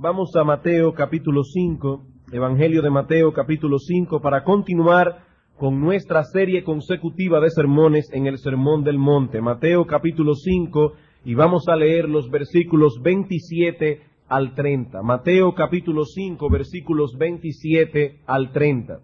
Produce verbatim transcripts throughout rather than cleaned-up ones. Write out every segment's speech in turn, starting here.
Vamos a Mateo capítulo cinco, Evangelio de Mateo capítulo cinco, para continuar con nuestra serie consecutiva de sermones en el Sermón del Monte. Mateo capítulo cinco, y vamos a leer los versículos veintisiete al treinta. Mateo capítulo cinco, versículos veintisiete al treinta.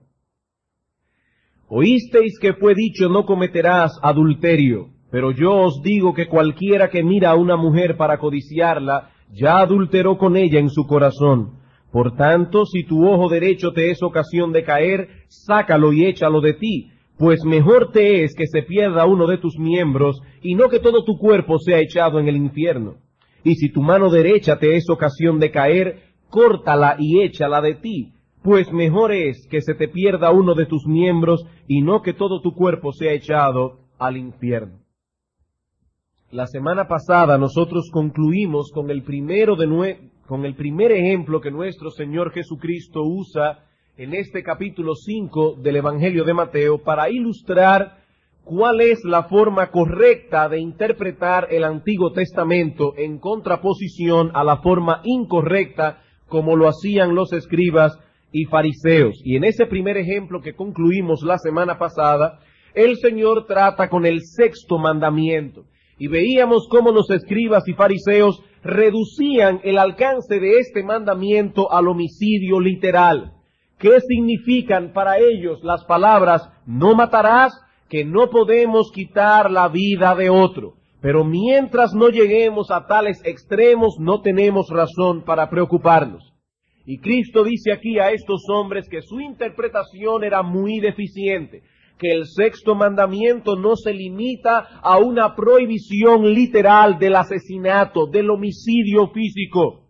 Oísteis que fue dicho, no cometerás adulterio, pero yo os digo que cualquiera que mira a una mujer para codiciarla, ya adulteró con ella en su corazón. Por tanto, si tu ojo derecho te es ocasión de caer, sácalo y échalo de ti, pues mejor te es que se pierda uno de tus miembros, y no que todo tu cuerpo sea echado en el infierno. Y si tu mano derecha te es ocasión de caer, córtala y échala de ti, pues mejor es que se te pierda uno de tus miembros, y no que todo tu cuerpo sea echado al infierno. La semana pasada nosotros concluimos con el primero de nue- con el primer ejemplo que nuestro Señor Jesucristo usa en este capítulo cinco del Evangelio de Mateo para ilustrar cuál es la forma correcta de interpretar el Antiguo Testamento en contraposición a la forma incorrecta como lo hacían los escribas y fariseos. Y en ese primer ejemplo que concluimos la semana pasada, el Señor trata con el sexto mandamiento. Y veíamos cómo los escribas y fariseos reducían el alcance de este mandamiento al homicidio literal. ¿Qué significan para ellos las palabras no matarás? Que no podemos quitar la vida de otro. Pero mientras no lleguemos a tales extremos, no tenemos razón para preocuparnos. Y Cristo dice aquí a estos hombres que su interpretación era muy deficiente, que el sexto mandamiento no se limita a una prohibición literal del asesinato, del homicidio físico.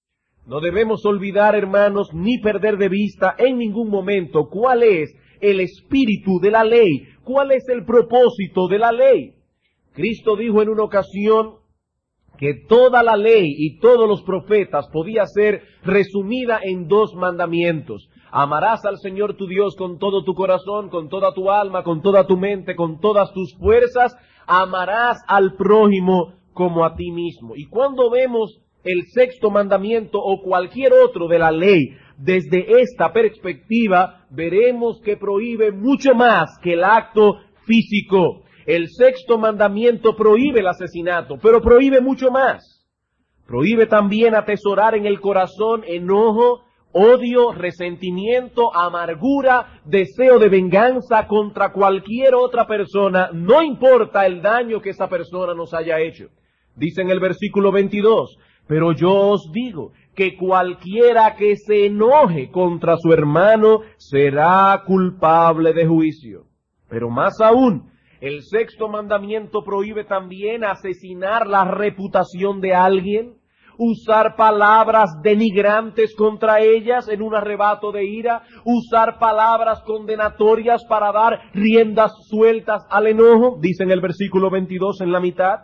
No debemos olvidar, hermanos, ni perder de vista en ningún momento cuál es el espíritu de la ley, cuál es el propósito de la ley. Cristo dijo en una ocasión que toda la ley y todos los profetas podía ser resumida en dos mandamientos. Amarás al Señor tu Dios con todo tu corazón, con toda tu alma, con toda tu mente, con todas tus fuerzas. Amarás al prójimo como a ti mismo. Y cuando vemos el sexto mandamiento o cualquier otro de la ley desde esta perspectiva, veremos que prohíbe mucho más que el acto físico. El sexto mandamiento prohíbe el asesinato, pero prohíbe mucho más. Prohíbe también atesorar en el corazón enojo, odio, resentimiento, amargura, deseo de venganza contra cualquier otra persona, no importa el daño que esa persona nos haya hecho. Dice en el versículo veintidós, pero yo os digo que cualquiera que se enoje contra su hermano será culpable de juicio. Pero más aún, el sexto mandamiento prohíbe también asesinar la reputación de alguien, usar palabras denigrantes contra ellas en un arrebato de ira, usar palabras condenatorias para dar riendas sueltas al enojo, dice en el versículo veintidós en la mitad.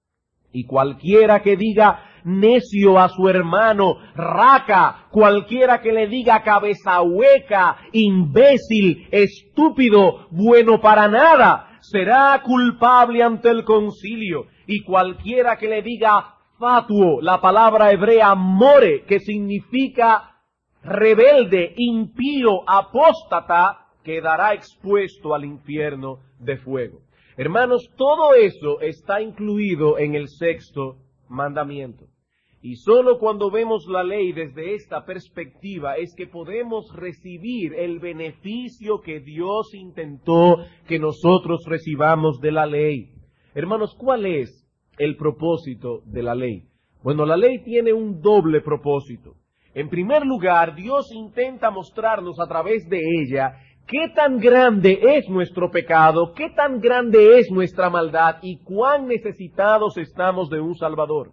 Y cualquiera que diga necio a su hermano, raca, cualquiera que le diga cabeza hueca, imbécil, estúpido, bueno para nada, será culpable ante el concilio. Y cualquiera que le diga fatuo, la palabra hebrea more, que significa rebelde, impío, apóstata, quedará expuesto al infierno de fuego. Hermanos, todo eso está incluido en el sexto mandamiento. Y solo cuando vemos la ley desde esta perspectiva es que podemos recibir el beneficio que Dios intentó que nosotros recibamos de la ley. Hermanos, ¿cuál es el propósito de la ley? Bueno, la ley tiene un doble propósito. En primer lugar, Dios intenta mostrarnos a través de ella qué tan grande es nuestro pecado, qué tan grande es nuestra maldad y cuán necesitados estamos de un Salvador.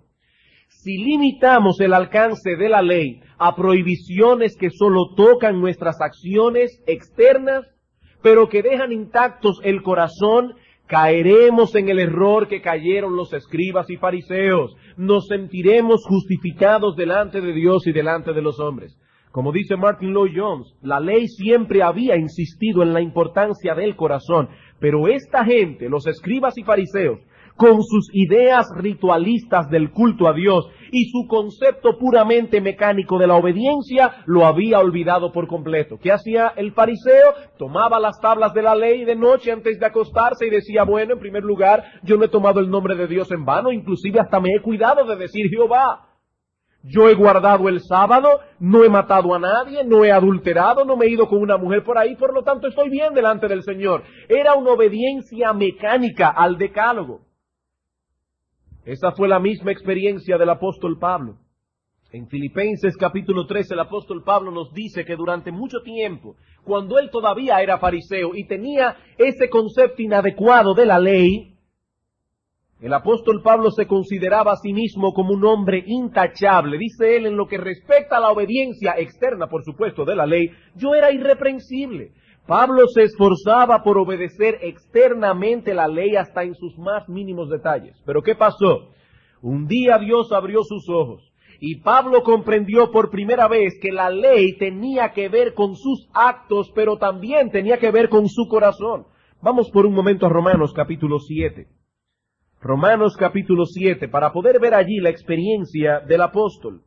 Si limitamos el alcance de la ley a prohibiciones que solo tocan nuestras acciones externas, pero que dejan intactos el corazón, caeremos en el error que cayeron los escribas y fariseos. Nos sentiremos justificados delante de Dios y delante de los hombres. Como dice Martin Lloyd-Jones, la ley siempre había insistido en la importancia del corazón, pero esta gente, los escribas y fariseos, con sus ideas ritualistas del culto a Dios y su concepto puramente mecánico de la obediencia, lo había olvidado por completo. ¿Qué hacía el fariseo? Tomaba las tablas de la ley de noche antes de acostarse y decía, bueno, en primer lugar, yo no he tomado el nombre de Dios en vano, inclusive hasta me he cuidado de decir Jehová. Yo he guardado el sábado, no he matado a nadie, no he adulterado, no me he ido con una mujer por ahí, por lo tanto estoy bien delante del Señor. Era una obediencia mecánica al decálogo. Esa fue la misma experiencia del apóstol Pablo. En Filipenses capítulo tres el apóstol Pablo nos dice que durante mucho tiempo, cuando él todavía era fariseo y tenía ese concepto inadecuado de la ley, el apóstol Pablo se consideraba a sí mismo como un hombre intachable. Dice él, en lo que respecta a la obediencia externa, por supuesto, de la ley, yo era irreprensible. Pablo se esforzaba por obedecer externamente la ley hasta en sus más mínimos detalles. Pero ¿qué pasó? Un día Dios abrió sus ojos y Pablo comprendió por primera vez que la ley tenía que ver con sus actos, pero también tenía que ver con su corazón. Vamos por un momento a Romanos capítulo siete. Romanos capítulo siete, para poder ver allí la experiencia del apóstol.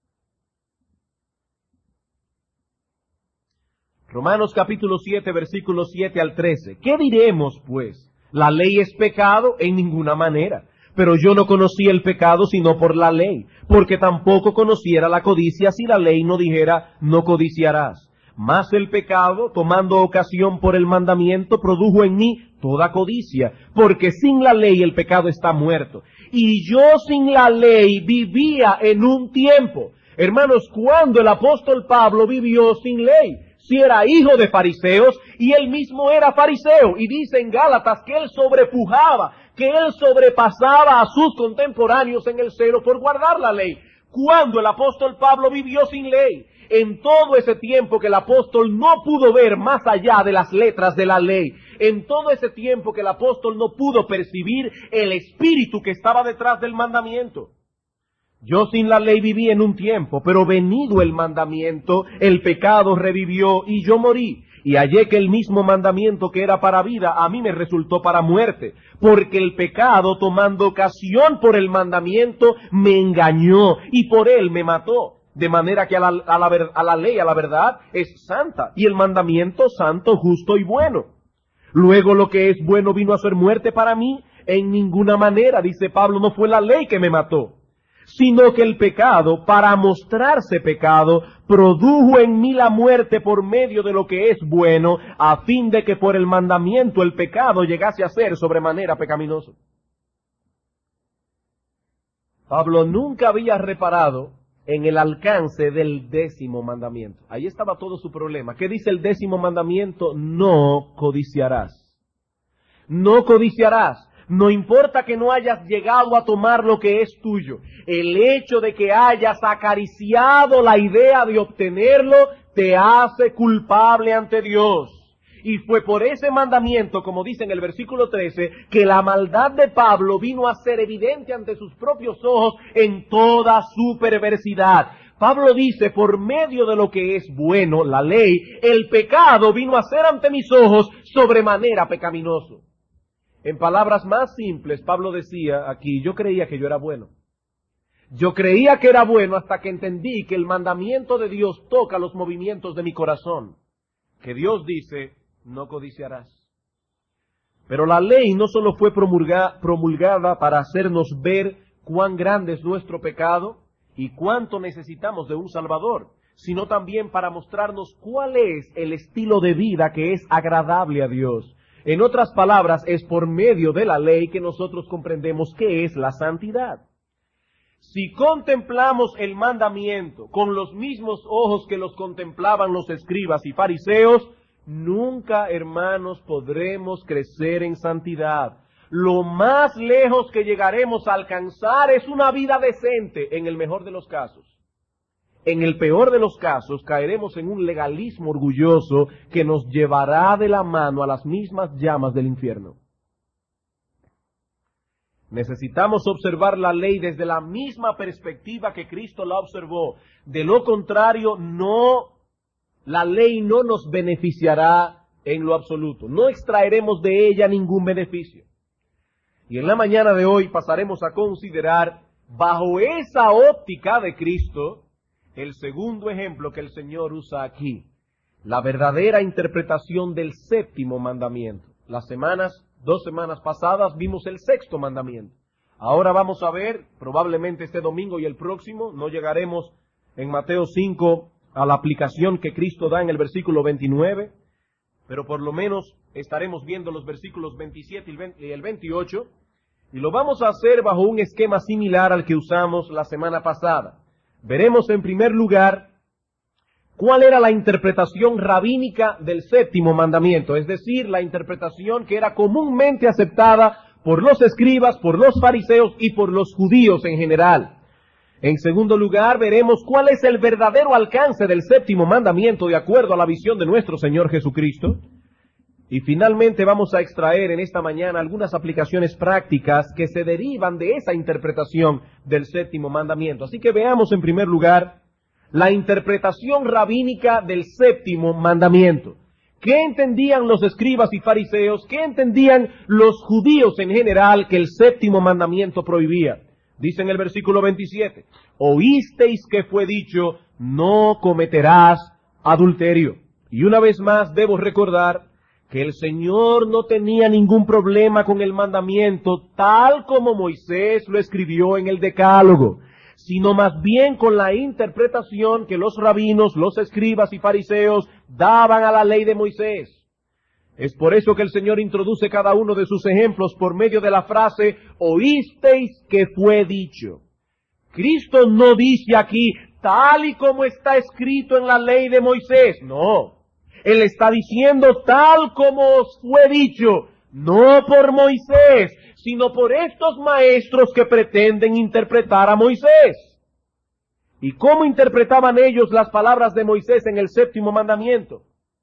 Romanos capítulo siete, versículos siete al trece. ¿Qué diremos, pues? ¿La ley es pecado? En ninguna manera. Pero yo no conocí el pecado sino por la ley, porque tampoco conociera la codicia si la ley no dijera, no codiciarás. Mas el pecado, tomando ocasión por el mandamiento, produjo en mí toda codicia, porque sin la ley el pecado está muerto. Y yo sin la ley vivía en un tiempo. Hermanos, ¿cuándo el apóstol Pablo vivió sin ley? Si era hijo de fariseos, y él mismo era fariseo, y dice en Gálatas que él sobrepujaba, que él sobrepasaba a sus contemporáneos en el celo por guardar la ley. ¿Cuándo el apóstol Pablo vivió sin ley? En todo ese tiempo que el apóstol no pudo ver más allá de las letras de la ley, en todo ese tiempo que el apóstol no pudo percibir el espíritu que estaba detrás del mandamiento. Yo sin la ley viví en un tiempo, pero venido el mandamiento, el pecado revivió y yo morí. Y hallé que el mismo mandamiento que era para vida, a mí me resultó para muerte, porque el pecado, tomando ocasión por el mandamiento, me engañó y por él me mató. De manera que a la, a, la, a la ley, a la verdad, es santa, y el mandamiento santo, justo y bueno. Luego lo que es bueno vino a ser muerte para mí. En ninguna manera, dice Pablo, no fue la ley que me mató, sino que el pecado, para mostrarse pecado, produjo en mí la muerte por medio de lo que es bueno, a fin de que por el mandamiento el pecado llegase a ser sobremanera pecaminoso. Pablo nunca había reparado en el alcance del décimo mandamiento. Ahí estaba todo su problema. ¿Qué dice el décimo mandamiento? No codiciarás. No codiciarás. No importa que no hayas llegado a tomar lo que es tuyo. El hecho de que hayas acariciado la idea de obtenerlo te hace culpable ante Dios. Y fue por ese mandamiento, como dice en el versículo trece, que la maldad de Pablo vino a ser evidente ante sus propios ojos en toda su perversidad. Pablo dice, por medio de lo que es bueno, la ley, el pecado vino a ser ante mis ojos sobremanera pecaminoso. En palabras más simples, Pablo decía aquí, yo creía que yo era bueno. Yo creía que era bueno hasta que entendí que el mandamiento de Dios toca los movimientos de mi corazón. Que Dios dice, no codiciarás. Pero la ley no solo fue promulga, promulgada para hacernos ver cuán grande es nuestro pecado y cuánto necesitamos de un Salvador, sino también para mostrarnos cuál es el estilo de vida que es agradable a Dios. En otras palabras, es por medio de la ley que nosotros comprendemos qué es la santidad. Si contemplamos el mandamiento con los mismos ojos que los contemplaban los escribas y fariseos, nunca, hermanos, podremos crecer en santidad. Lo más lejos que llegaremos a alcanzar es una vida decente, en el mejor de los casos. En el peor de los casos, caeremos en un legalismo orgulloso que nos llevará de la mano a las mismas llamas del infierno. Necesitamos observar la ley desde la misma perspectiva que Cristo la observó. De lo contrario, no, la ley no nos beneficiará en lo absoluto. No extraeremos de ella ningún beneficio. Y en la mañana de hoy pasaremos a considerar, bajo esa óptica de Cristo, el segundo ejemplo que el Señor usa aquí, la verdadera interpretación del séptimo mandamiento. Las semanas, dos semanas pasadas vimos el sexto mandamiento. Ahora vamos a ver, probablemente este domingo y el próximo, no llegaremos en Mateo cinco a la aplicación que Cristo da en el versículo veintinueve, pero por lo menos estaremos viendo los versículos veintisiete y el veintiocho, y lo vamos a hacer bajo un esquema similar al que usamos la semana pasada. Veremos en primer lugar cuál era la interpretación rabínica del séptimo mandamiento, es decir, la interpretación que era comúnmente aceptada por los escribas, por los fariseos y por los judíos en general. En segundo lugar, veremos cuál es el verdadero alcance del séptimo mandamiento de acuerdo a la visión de nuestro Señor Jesucristo. Y finalmente vamos a extraer en esta mañana algunas aplicaciones prácticas que se derivan de esa interpretación del séptimo mandamiento. Así que veamos en primer lugar la interpretación rabínica del séptimo mandamiento. ¿Qué entendían los escribas y fariseos? ¿Qué entendían los judíos en general que el séptimo mandamiento prohibía? Dice en el versículo veintisiete, oísteis que fue dicho, no cometerás adulterio. Y una vez más debo recordar que el Señor no tenía ningún problema con el mandamiento tal como Moisés lo escribió en el Decálogo, sino más bien con la interpretación que los rabinos, los escribas y fariseos daban a la ley de Moisés. Es por eso que el Señor introduce cada uno de sus ejemplos por medio de la frase, oísteis que fue dicho. Cristo no dice aquí, tal y como está escrito en la ley de Moisés. No. Él está diciendo tal como os fue dicho, no por Moisés, sino por estos maestros que pretenden interpretar a Moisés. ¿Y cómo interpretaban ellos las palabras de Moisés en el séptimo mandamiento?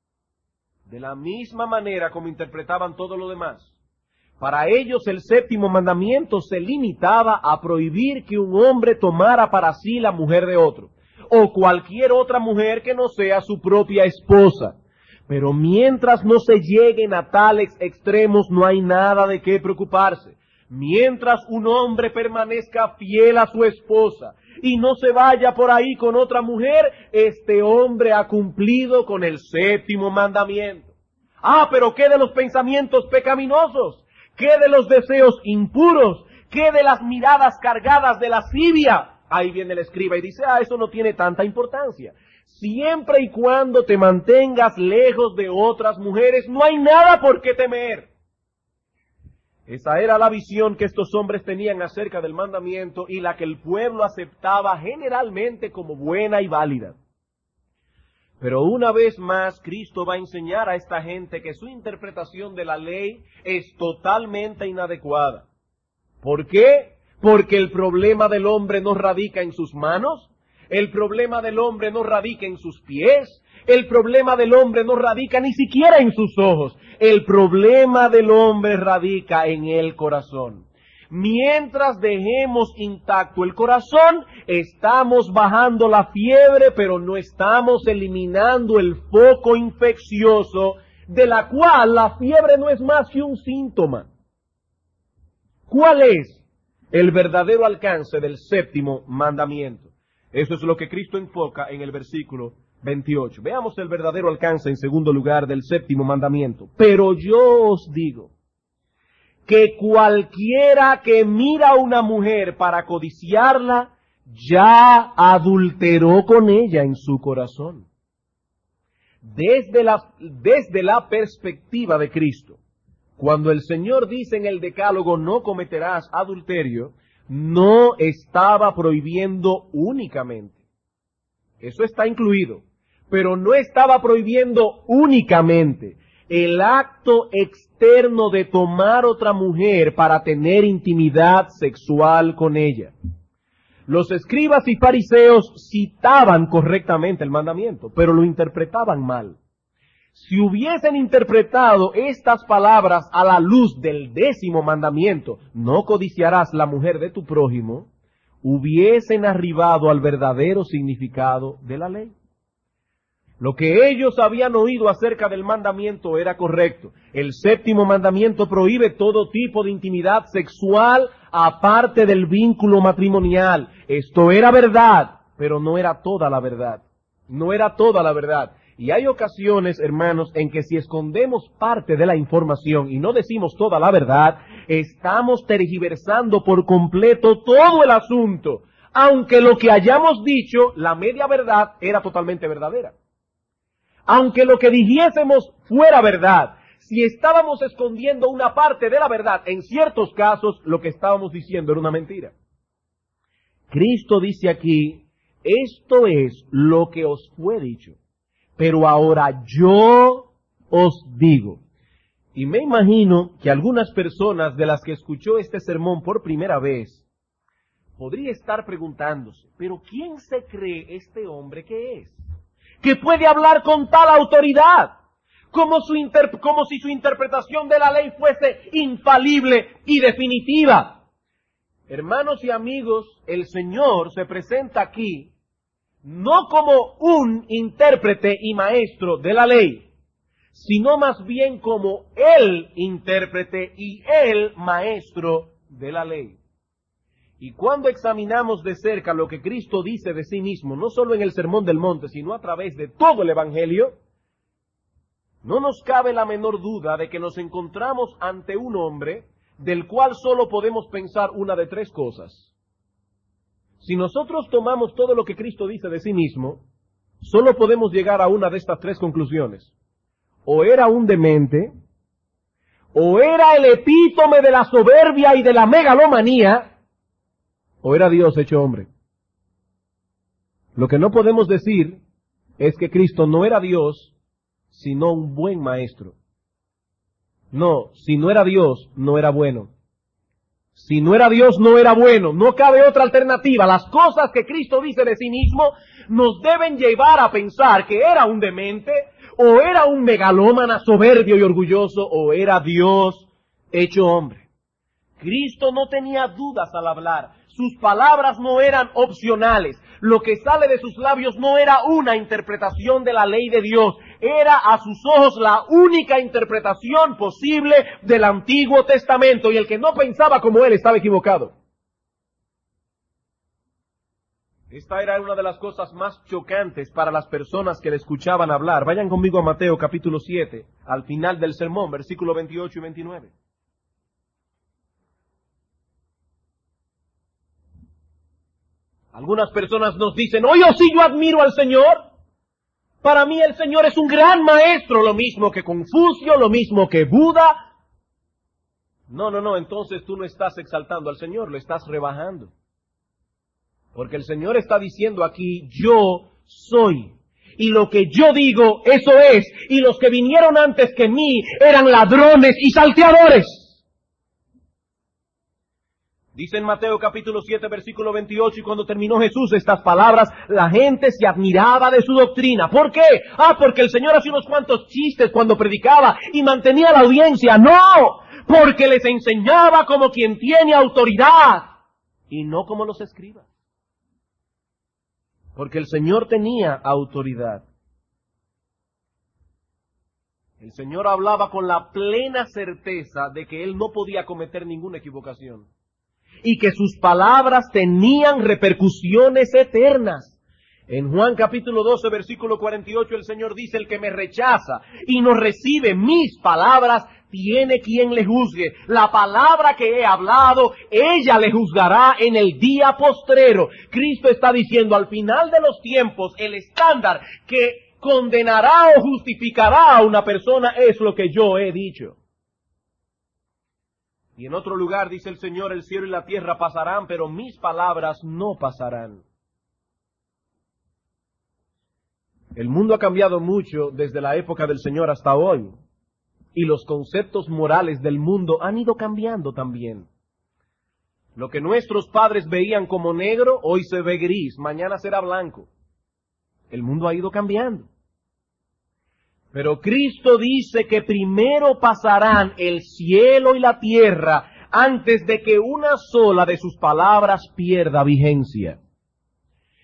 De la misma manera como interpretaban todo lo demás. Para ellos el séptimo mandamiento se limitaba a prohibir que un hombre tomara para sí la mujer de otro, o cualquier otra mujer que no sea su propia esposa. Pero mientras no se lleguen a tales extremos, no hay nada de qué preocuparse. Mientras un hombre permanezca fiel a su esposa y no se vaya por ahí con otra mujer, este hombre ha cumplido con el séptimo mandamiento. Ah, pero ¿qué de los pensamientos pecaminosos? ¿Qué de los deseos impuros? ¿Qué de las miradas cargadas de lascivia? Ahí viene el escriba y dice, ah, eso no tiene tanta importancia. Siempre y cuando te mantengas lejos de otras mujeres, no hay nada por qué temer. Esa era la visión que estos hombres tenían acerca del mandamiento y la que el pueblo aceptaba generalmente como buena y válida. Pero una vez más, Cristo va a enseñar a esta gente que su interpretación de la ley es totalmente inadecuada. ¿Por qué? Porque el problema del hombre no radica en sus manos, el problema del hombre no radica en sus pies, el problema del hombre no radica ni siquiera en sus ojos, el problema del hombre radica en el corazón. Mientras dejemos intacto el corazón, estamos bajando la fiebre, pero no estamos eliminando el foco infeccioso, de la cual la fiebre no es más que un síntoma. ¿Cuál es el verdadero alcance del séptimo mandamiento? Eso es lo que Cristo enfoca en el versículo veintiocho. Veamos el verdadero alcance en segundo lugar del séptimo mandamiento. Pero yo os digo que cualquiera que mira a una mujer para codiciarla, ya adulteró con ella en su corazón. Desde la, desde la perspectiva de Cristo, cuando el Señor dice en el Decálogo, no cometerás adulterio, no estaba prohibiendo únicamente. Eso está incluido, pero no estaba prohibiendo únicamente el acto externo de tomar otra mujer para tener intimidad sexual con ella. Los escribas y fariseos citaban correctamente el mandamiento, pero lo interpretaban mal. Si hubiesen interpretado estas palabras a la luz del décimo mandamiento, no codiciarás la mujer de tu prójimo, hubiesen arribado al verdadero significado de la ley. Lo que ellos habían oído acerca del mandamiento era correcto. El séptimo mandamiento prohíbe todo tipo de intimidad sexual aparte del vínculo matrimonial. Esto era verdad, pero no era toda la verdad. No era toda la verdad. Y hay ocasiones, hermanos, en que si escondemos parte de la información y no decimos toda la verdad, estamos tergiversando por completo todo el asunto, aunque lo que hayamos dicho, la media verdad, era totalmente verdadera. Aunque lo que dijésemos fuera verdad, si estábamos escondiendo una parte de la verdad, en ciertos casos, lo que estábamos diciendo era una mentira. Cristo dice aquí, esto es lo que os fue dicho, pero ahora yo os digo. Y me imagino que algunas personas de las que escuchó este sermón por primera vez, podría estar preguntándose, pero ¿quién se cree este hombre que es? Que puede hablar con tal autoridad, como, su inter, como si su interpretación de la ley fuese infalible y definitiva. Hermanos y amigos, el Señor se presenta aquí no como un intérprete y maestro de la ley, sino más bien como el intérprete y el maestro de la ley. Y cuando examinamos de cerca lo que Cristo dice de sí mismo, no solo en el Sermón del Monte, sino a través de todo el Evangelio, no nos cabe la menor duda de que nos encontramos ante un hombre del cual solo podemos pensar una de tres cosas. Si nosotros tomamos todo lo que Cristo dice de sí mismo, solo podemos llegar a una de estas tres conclusiones. O era un demente, o era el epítome de la soberbia y de la megalomanía, o era Dios hecho hombre. Lo que no podemos decir es que Cristo no era Dios, sino un buen maestro. No, si no era Dios, no era bueno. Si no era Dios, no era bueno. No cabe otra alternativa. Las cosas que Cristo dice de sí mismo nos deben llevar a pensar que era un demente, o era un megalómana soberbio y orgulloso, o era Dios hecho hombre. Cristo no tenía dudas al hablar. Sus palabras no eran opcionales. Lo que sale de sus labios no era una interpretación de la ley de Dios. Era a sus ojos la única interpretación posible del Antiguo Testamento. Y el que no pensaba como él estaba equivocado. Esta era una de las cosas más chocantes para las personas que le escuchaban hablar. Vayan conmigo a Mateo capítulo siete, al final del sermón, versículos veintiocho y veintinueve. Algunas personas nos dicen, oye, sí, yo admiro al Señor. Para mí el Señor es un gran maestro, lo mismo que Confucio, lo mismo que Buda. No, no, no, entonces tú no estás exaltando al Señor, lo estás rebajando. Porque el Señor está diciendo aquí, yo soy. Y lo que yo digo, eso es. Y los que vinieron antes que mí eran ladrones y salteadores. Dice en Mateo capítulo siete, versículo veintiocho, y cuando terminó Jesús estas palabras, la gente se admiraba de su doctrina. ¿Por qué? Ah, porque el Señor hacía unos cuantos chistes cuando predicaba y mantenía la audiencia. ¡No! Porque les enseñaba como quien tiene autoridad y no como los escribas. Porque el Señor tenía autoridad. El Señor hablaba con la plena certeza de que Él no podía cometer ninguna equivocación. Y que sus palabras tenían repercusiones eternas. En Juan capítulo doce, versículo cuarenta y ocho, el Señor dice, el que me rechaza y no recibe mis palabras, tiene quien le juzgue. La palabra que he hablado, ella le juzgará en el día postrero. Cristo está diciendo, al final de los tiempos, el estándar que condenará o justificará a una persona es lo que yo he dicho. Y en otro lugar dice el Señor, el cielo y la tierra pasarán, pero mis palabras no pasarán. El mundo ha cambiado mucho desde la época del Señor hasta hoy. Y los conceptos morales del mundo han ido cambiando también. Lo que nuestros padres veían como negro, hoy se ve gris, mañana será blanco. El mundo ha ido cambiando. Pero Cristo dice que primero pasarán el cielo y la tierra antes de que una sola de sus palabras pierda vigencia.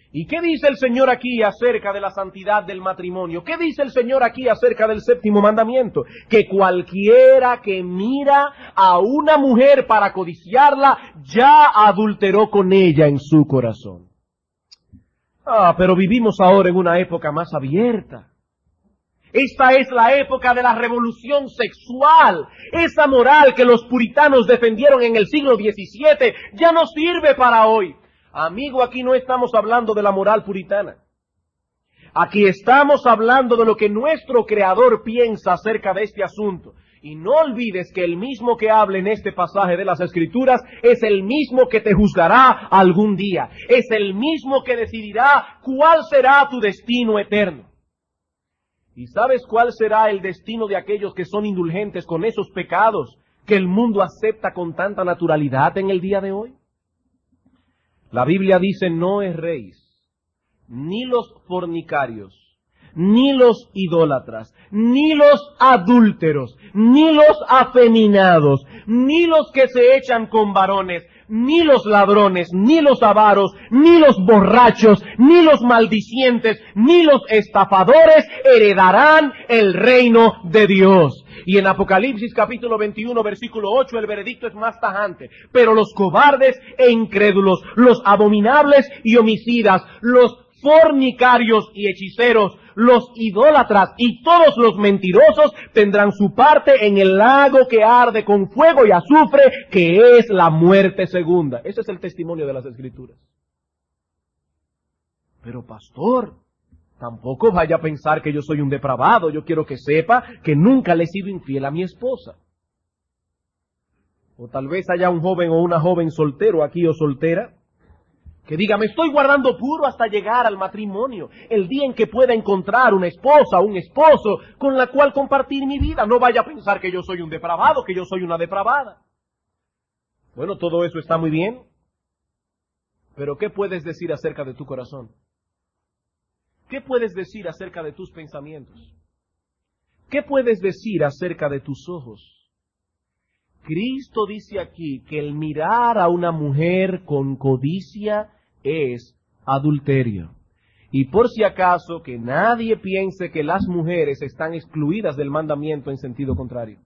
¿Y qué dice el Señor aquí acerca de la santidad del matrimonio? ¿Qué dice el Señor aquí acerca del séptimo mandamiento? Que cualquiera que mira a una mujer para codiciarla, ya adulteró con ella en su corazón. Ah, pero vivimos ahora en una época más abierta. Esta es la época de la revolución sexual. Esa moral que los puritanos defendieron en el siglo diecisiete ya no sirve para hoy. Amigo, aquí no estamos hablando de la moral puritana. Aquí estamos hablando de lo que nuestro Creador piensa acerca de este asunto. Y no olvides que el mismo que habla en este pasaje de las Escrituras es el mismo que te juzgará algún día. Es el mismo que decidirá cuál será tu destino eterno. ¿Y sabes cuál será el destino de aquellos que son indulgentes con esos pecados que el mundo acepta con tanta naturalidad en el día de hoy? La Biblia dice: no erréis, ni los fornicarios, ni los idólatras, ni los adúlteros, ni los afeminados, ni los que se echan con varones, ni los ladrones, ni los avaros, ni los borrachos, ni los maldicientes, ni los estafadores heredarán el reino de Dios. Y en Apocalipsis capítulo veintiuno, versículo ocho, el veredicto es más tajante. Pero los cobardes e incrédulos, los abominables y homicidas, los fornicarios y hechiceros, los idólatras y todos los mentirosos tendrán su parte en el lago que arde con fuego y azufre, que es la muerte segunda. Ese es el testimonio de las Escrituras. Pero pastor, tampoco vaya a pensar que yo soy un depravado. Yo quiero que sepa que nunca le he sido infiel a mi esposa. O tal vez haya un joven o una joven soltero aquí o soltera que diga: me estoy guardando puro hasta llegar al matrimonio, el día en que pueda encontrar una esposa o un esposo con la cual compartir mi vida. No vaya a pensar que yo soy un depravado, que yo soy una depravada. Bueno, todo eso está muy bien, pero ¿qué puedes decir acerca de tu corazón? ¿Qué puedes decir acerca de tus pensamientos? ¿Qué puedes decir acerca de tus ojos? Cristo dice aquí que el mirar a una mujer con codicia es adulterio. Y por si acaso, que nadie piense que las mujeres están excluidas del mandamiento en sentido contrario.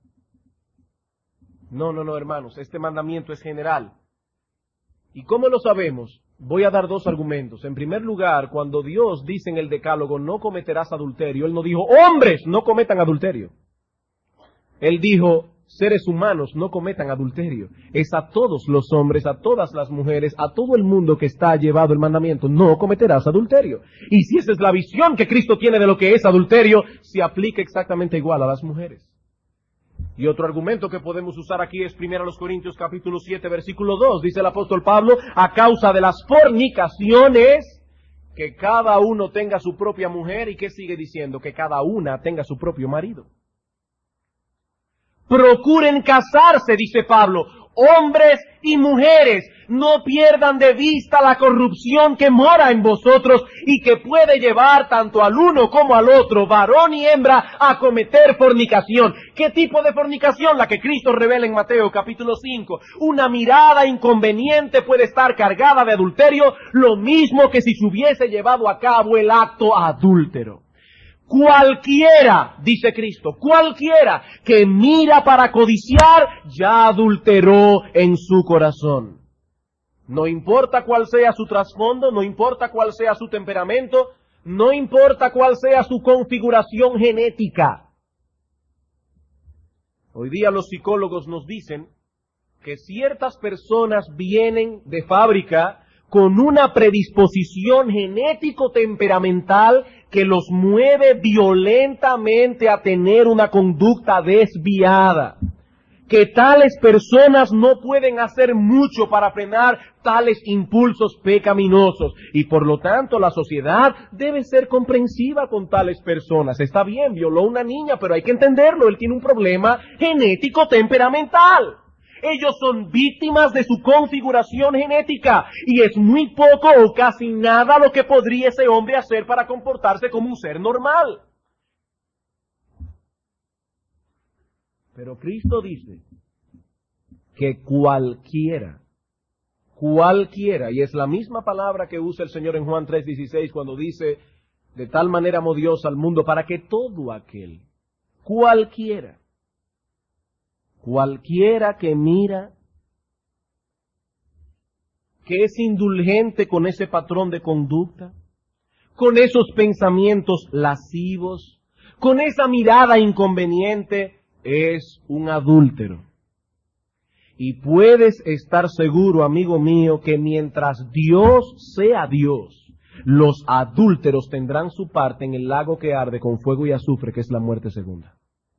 No, no, no, hermanos, este mandamiento es general. ¿Y cómo lo sabemos? Voy a dar dos argumentos. En primer lugar, cuando Dios dice en el Decálogo: no cometerás adulterio, Él no dijo: hombres, no cometan adulterio. Él dijo: seres humanos, no cometan adulterio. Es a todos los hombres, a todas las mujeres, a todo el mundo que está llevado el mandamiento: no cometerás adulterio. Y si esa es la visión que Cristo tiene de lo que es adulterio, se aplica exactamente igual a las mujeres. Y otro argumento que podemos usar aquí es primero Corintios capítulo siete, versículo dos. Dice el apóstol Pablo: a causa de las fornicaciones, que cada uno tenga su propia mujer. ¿Y qué sigue diciendo? Que cada una tenga su propio marido. Procuren casarse, dice Pablo, hombres y mujeres, no pierdan de vista la corrupción que mora en vosotros y que puede llevar tanto al uno como al otro, varón y hembra, a cometer fornicación. ¿Qué tipo de fornicación? La que Cristo revela en Mateo capítulo cinco. Una mirada inconveniente puede estar cargada de adulterio, lo mismo que si se hubiese llevado a cabo el acto adúltero. Cualquiera, dice Cristo, cualquiera que mira para codiciar, ya adulteró en su corazón. No importa cuál sea su trasfondo, no importa cuál sea su temperamento, no importa cuál sea su configuración genética. Hoy día los psicólogos nos dicen que ciertas personas vienen de fábrica con una predisposición genético-temperamental que los mueve violentamente a tener una conducta desviada. Que tales personas no pueden hacer mucho para frenar tales impulsos pecaminosos. Y por lo tanto la sociedad debe ser comprensiva con tales personas. Está bien, violó a una niña, pero hay que entenderlo, él tiene un problema genético-temperamental. Ellos son víctimas de su configuración genética y es muy poco o casi nada lo que podría ese hombre hacer para comportarse como un ser normal. Pero Cristo dice que cualquiera, cualquiera, y es la misma palabra que usa el Señor en Juan tres dieciséis cuando dice, de tal manera amó Dios al mundo para que todo aquel, cualquiera, cualquiera que mira, que es indulgente con ese patrón de conducta, con esos pensamientos lascivos, con esa mirada inconveniente, es un adúltero. Y puedes estar seguro, amigo mío, que mientras Dios sea Dios, los adúlteros tendrán su parte en el lago que arde con fuego y azufre, que es la muerte segunda.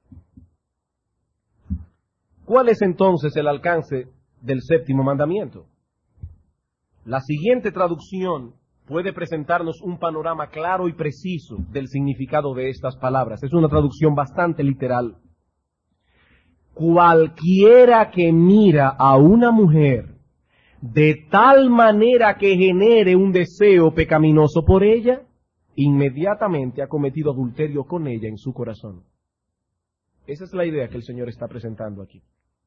¿Cuál es entonces el alcance del séptimo mandamiento? La siguiente traducción puede presentarnos un panorama claro y preciso del significado de estas palabras. Es una traducción bastante literal. Cualquiera que mira a una mujer de tal manera que genere un deseo pecaminoso por ella, inmediatamente ha cometido adulterio con ella en su corazón. Esa es la idea que el Señor está presentando aquí.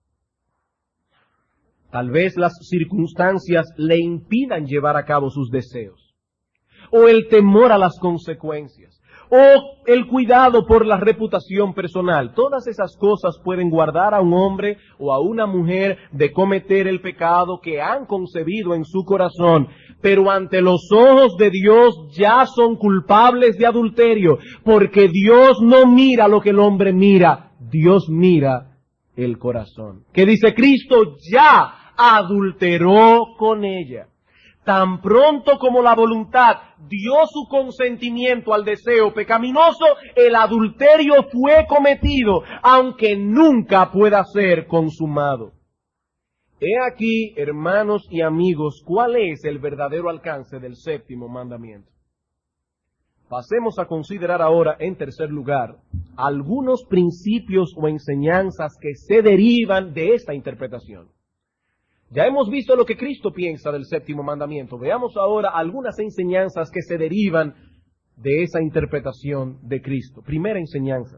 Tal vez las circunstancias le impidan llevar a cabo sus deseos, o el temor a las consecuencias, o el cuidado por la reputación personal. Todas esas cosas pueden guardar a un hombre o a una mujer de cometer el pecado que han concebido en su corazón, pero ante los ojos de Dios ya son culpables de adulterio, porque Dios no mira lo que el hombre mira, Dios mira el corazón. ¿Qué dice Cristo? Ya adulteró con ella. Tan pronto como la voluntad dio su consentimiento al deseo pecaminoso, el adulterio fue cometido, aunque nunca pueda ser consumado. He aquí, hermanos y amigos, cuál es el verdadero alcance del séptimo mandamiento. Pasemos a considerar ahora, en tercer lugar, algunos principios o enseñanzas que se derivan de esta interpretación. Ya hemos visto lo que Cristo piensa del séptimo mandamiento. Veamos ahora algunas enseñanzas que se derivan de esa interpretación de Cristo. Primera enseñanza.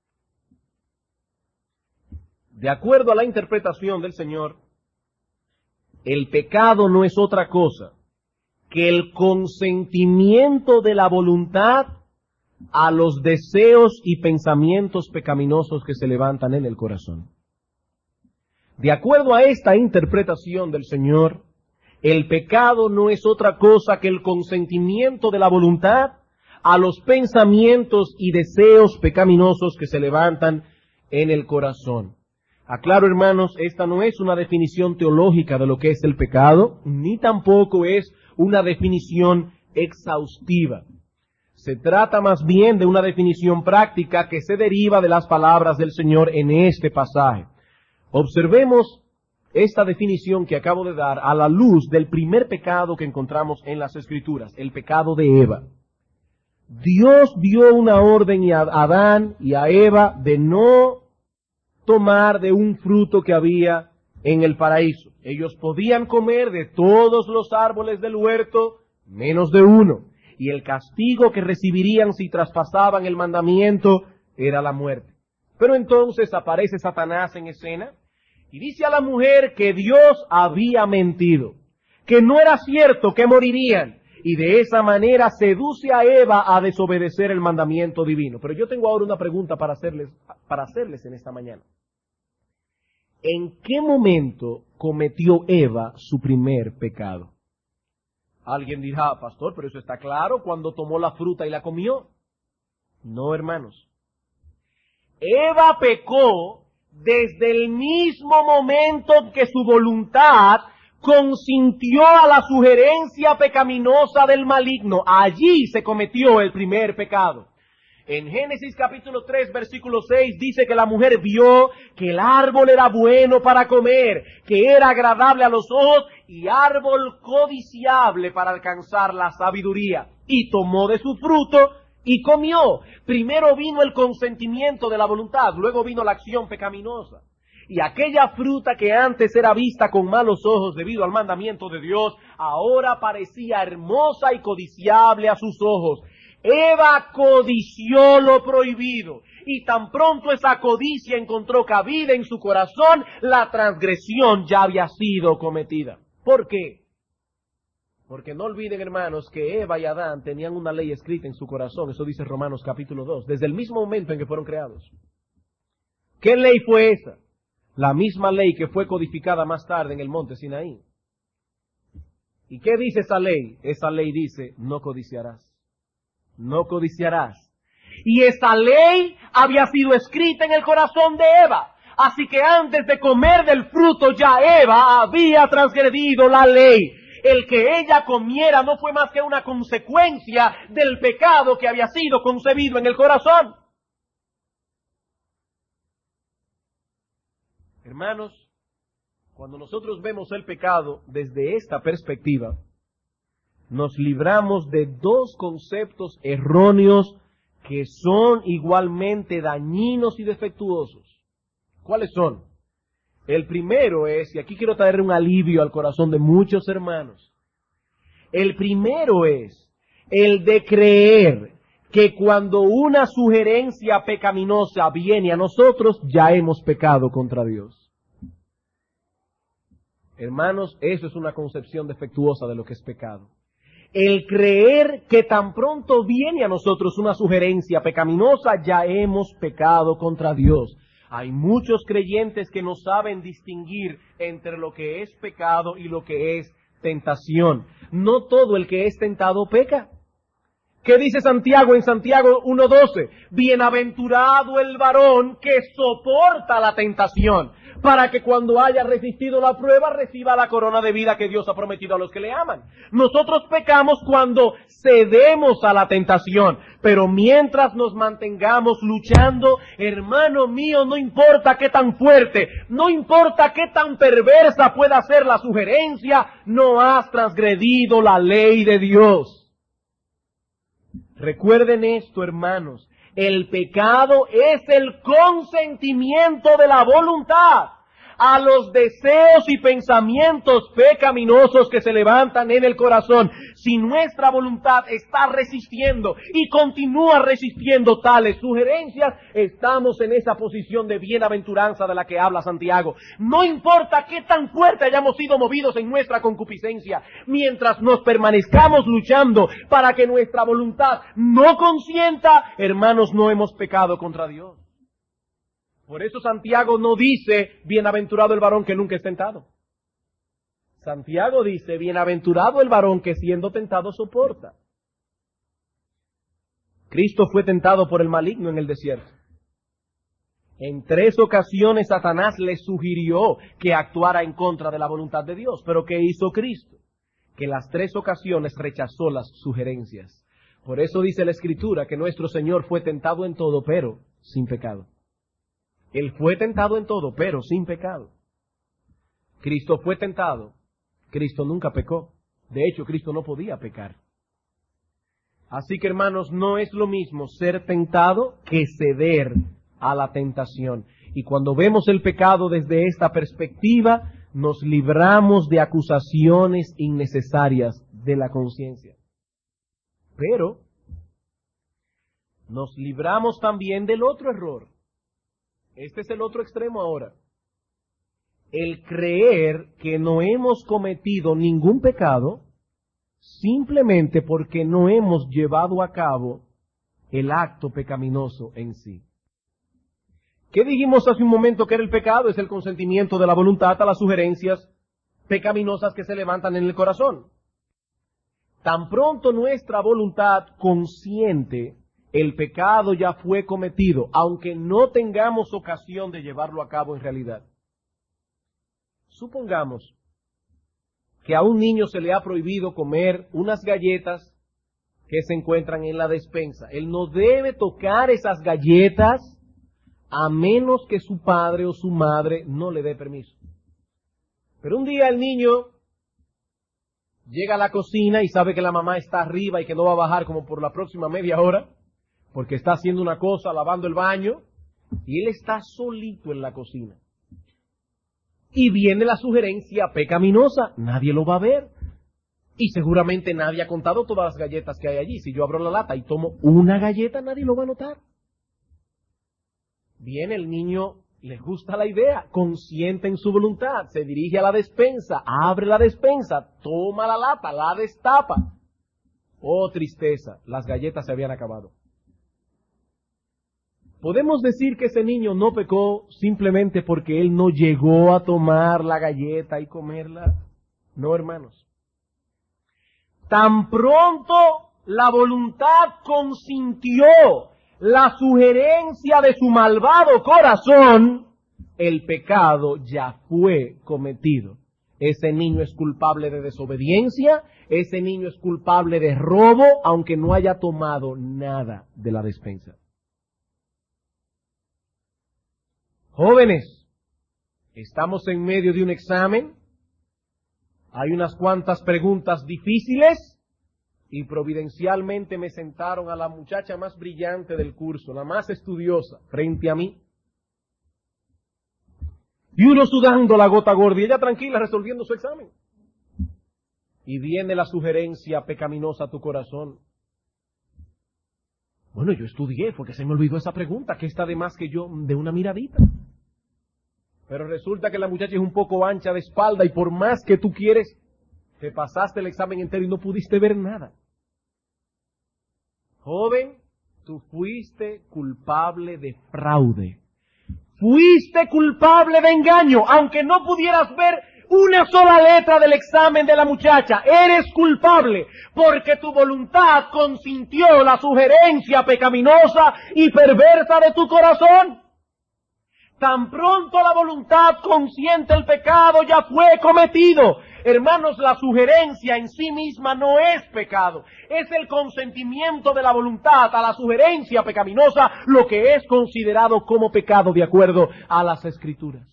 De acuerdo a la interpretación del Señor, el pecado no es otra cosa que el consentimiento de la voluntad a los deseos y pensamientos pecaminosos que se levantan en el corazón. De acuerdo a esta interpretación del Señor, el pecado no es otra cosa que el consentimiento de la voluntad a los pensamientos y deseos pecaminosos que se levantan en el corazón. Aclaro, hermanos, esta no es una definición teológica de lo que es el pecado, ni tampoco es una definición exhaustiva. Se trata más bien de una definición práctica que se deriva de las palabras del Señor en este pasaje. Observemos esta definición que acabo de dar a la luz del primer pecado que encontramos en las Escrituras, el pecado de Eva. Dios dio una orden a Adán y a Eva de no tomar de un fruto que había en el paraíso. Ellos podían comer de todos los árboles del huerto, menos de uno. Y el castigo que recibirían si traspasaban el mandamiento era la muerte. Pero entonces aparece Satanás en escena y dice a la mujer que Dios había mentido, que no era cierto que morirían, y de esa manera seduce a Eva a desobedecer el mandamiento divino. Pero yo tengo ahora una pregunta para hacerles, para hacerles en esta mañana. ¿En qué momento cometió Eva su primer pecado? Alguien dirá, pastor, pero eso está claro, cuando tomó la fruta y la comió. No, hermanos. Eva pecó desde el mismo momento que su voluntad consintió a la sugerencia pecaminosa del maligno. Allí se cometió el primer pecado. En Génesis capítulo tres, versículo seis, dice que la mujer vio que el árbol era bueno para comer, que era agradable a los ojos y árbol codiciable para alcanzar la sabiduría. Y tomó de su fruto y comió. Primero vino el consentimiento de la voluntad, luego vino la acción pecaminosa. Y aquella fruta que antes era vista con malos ojos debido al mandamiento de Dios, ahora parecía hermosa y codiciable a sus ojos. Eva codició lo prohibido, y tan pronto esa codicia encontró cabida en su corazón, la transgresión ya había sido cometida. ¿Por qué? Porque no olviden, hermanos, que Eva y Adán tenían una ley escrita en su corazón. Eso dice Romanos capítulo dos, desde el mismo momento en que fueron creados. ¿Qué ley fue esa? La misma ley que fue codificada más tarde en el monte Sinaí. ¿Y qué dice esa ley? Esa ley dice, no codiciarás. No codiciarás. Y esa ley había sido escrita en el corazón de Eva. Así que antes de comer del fruto ya Eva había transgredido la ley. El que ella comiera no fue más que una consecuencia del pecado que había sido concebido en el corazón. Hermanos, cuando nosotros vemos el pecado desde esta perspectiva, nos libramos de dos conceptos erróneos que son igualmente dañinos y defectuosos. ¿Cuáles son? El primero es, y aquí quiero traer un alivio al corazón de muchos hermanos, el primero es el de creer que cuando una sugerencia pecaminosa viene a nosotros, ya hemos pecado contra Dios. Hermanos, eso es una concepción defectuosa de lo que es pecado. El creer que tan pronto viene a nosotros una sugerencia pecaminosa, ya hemos pecado contra Dios. Hay muchos creyentes que no saben distinguir entre lo que es pecado y lo que es tentación. No todo el que es tentado peca. ¿Qué dice Santiago en Santiago uno doce? Bienaventurado el varón que soporta la tentación, para que cuando haya resistido la prueba reciba la corona de vida que Dios ha prometido a los que le aman. Nosotros pecamos cuando cedemos a la tentación, pero mientras nos mantengamos luchando, hermano mío, no importa qué tan fuerte, no importa qué tan perversa pueda ser la sugerencia, no has transgredido la ley de Dios. Recuerden esto, hermanos, el pecado es el consentimiento de la voluntad a los deseos y pensamientos pecaminosos que se levantan en el corazón. Si nuestra voluntad está resistiendo y continúa resistiendo tales sugerencias, estamos en esa posición de bienaventuranza de la que habla Santiago. No importa qué tan fuerte hayamos sido movidos en nuestra concupiscencia, mientras nos permanezcamos luchando para que nuestra voluntad no consienta, hermanos, no hemos pecado contra Dios. Por eso Santiago no dice, bienaventurado el varón que nunca es tentado. Santiago dice, bienaventurado el varón que siendo tentado soporta. Cristo fue tentado por el maligno en el desierto. En tres ocasiones Satanás le sugirió que actuara en contra de la voluntad de Dios. Pero ¿qué hizo Cristo? Que en las tres ocasiones rechazó las sugerencias. Por eso dice la Escritura que nuestro Señor fue tentado en todo, pero sin pecado. Él fue tentado en todo, pero sin pecado. Cristo fue tentado. Cristo nunca pecó. De hecho, Cristo no podía pecar. Así que, hermanos, no es lo mismo ser tentado que ceder a la tentación. Y cuando vemos el pecado desde esta perspectiva, nos libramos de acusaciones innecesarias de la conciencia. Pero nos libramos también del otro error. Este es el otro extremo ahora. El creer que no hemos cometido ningún pecado simplemente porque no hemos llevado a cabo el acto pecaminoso en sí. ¿Qué dijimos hace un momento que era el pecado? Es el consentimiento de la voluntad a las sugerencias pecaminosas que se levantan en el corazón. Tan pronto nuestra voluntad consiente, el pecado ya fue cometido, aunque no tengamos ocasión de llevarlo a cabo en realidad. Supongamos que a un niño se le ha prohibido comer unas galletas que se encuentran en la despensa. Él no debe tocar esas galletas a menos que su padre o su madre no le dé permiso. Pero un día el niño llega a la cocina y sabe que la mamá está arriba y que no va a bajar como por la próxima media hora, porque está haciendo una cosa, lavando el baño, y él está solito en la cocina. Y viene la sugerencia pecaminosa, nadie lo va a ver. Y seguramente nadie ha contado todas las galletas que hay allí. Si yo abro la lata y tomo una galleta, nadie lo va a notar. Viene el niño le gusta la idea, consiente en su voluntad, se dirige a la despensa, abre la despensa, toma la lata, la destapa. Oh, tristeza, las galletas se habían acabado. ¿Podemos decir que ese niño no pecó simplemente porque él no llegó a tomar la galleta y comerla? No, hermanos. Tan pronto la voluntad consintió la sugerencia de su malvado corazón, el pecado ya fue cometido. Ese niño es culpable de desobediencia, ese niño es culpable de robo, aunque no haya tomado nada de la despensa. Jóvenes, estamos en medio de un examen, hay unas cuantas preguntas difíciles, y providencialmente me sentaron a la muchacha más brillante del curso, la más estudiosa, frente a mí. Y uno sudando la gota gorda y ella tranquila resolviendo su examen. Y viene la sugerencia pecaminosa a tu corazón. Bueno, yo estudié, fue que se me olvidó esa pregunta, que está de más que yo de una miradita. Pero resulta que la muchacha es un poco ancha de espalda y por más que tú quieres, te pasaste el examen entero y no pudiste ver nada. Joven, tú fuiste culpable de fraude. Fuiste culpable de engaño, aunque no pudieras ver una sola letra del examen de la muchacha. Eres culpable porque tu voluntad consintió la sugerencia pecaminosa y perversa de tu corazón. Tan pronto la voluntad consiente el pecado, ya fue cometido. Hermanos, la sugerencia en sí misma no es pecado. Es el consentimiento de la voluntad a la sugerencia pecaminosa lo que es considerado como pecado de acuerdo a las Escrituras.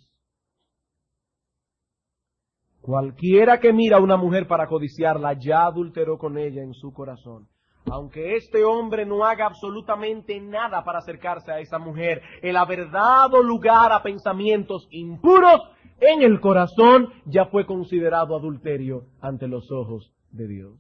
Cualquiera que mira a una mujer para codiciarla ya adulteró con ella en su corazón. Aunque este hombre no haga absolutamente nada para acercarse a esa mujer, el haber dado lugar a pensamientos impuros en el corazón ya fue considerado adulterio ante los ojos de Dios.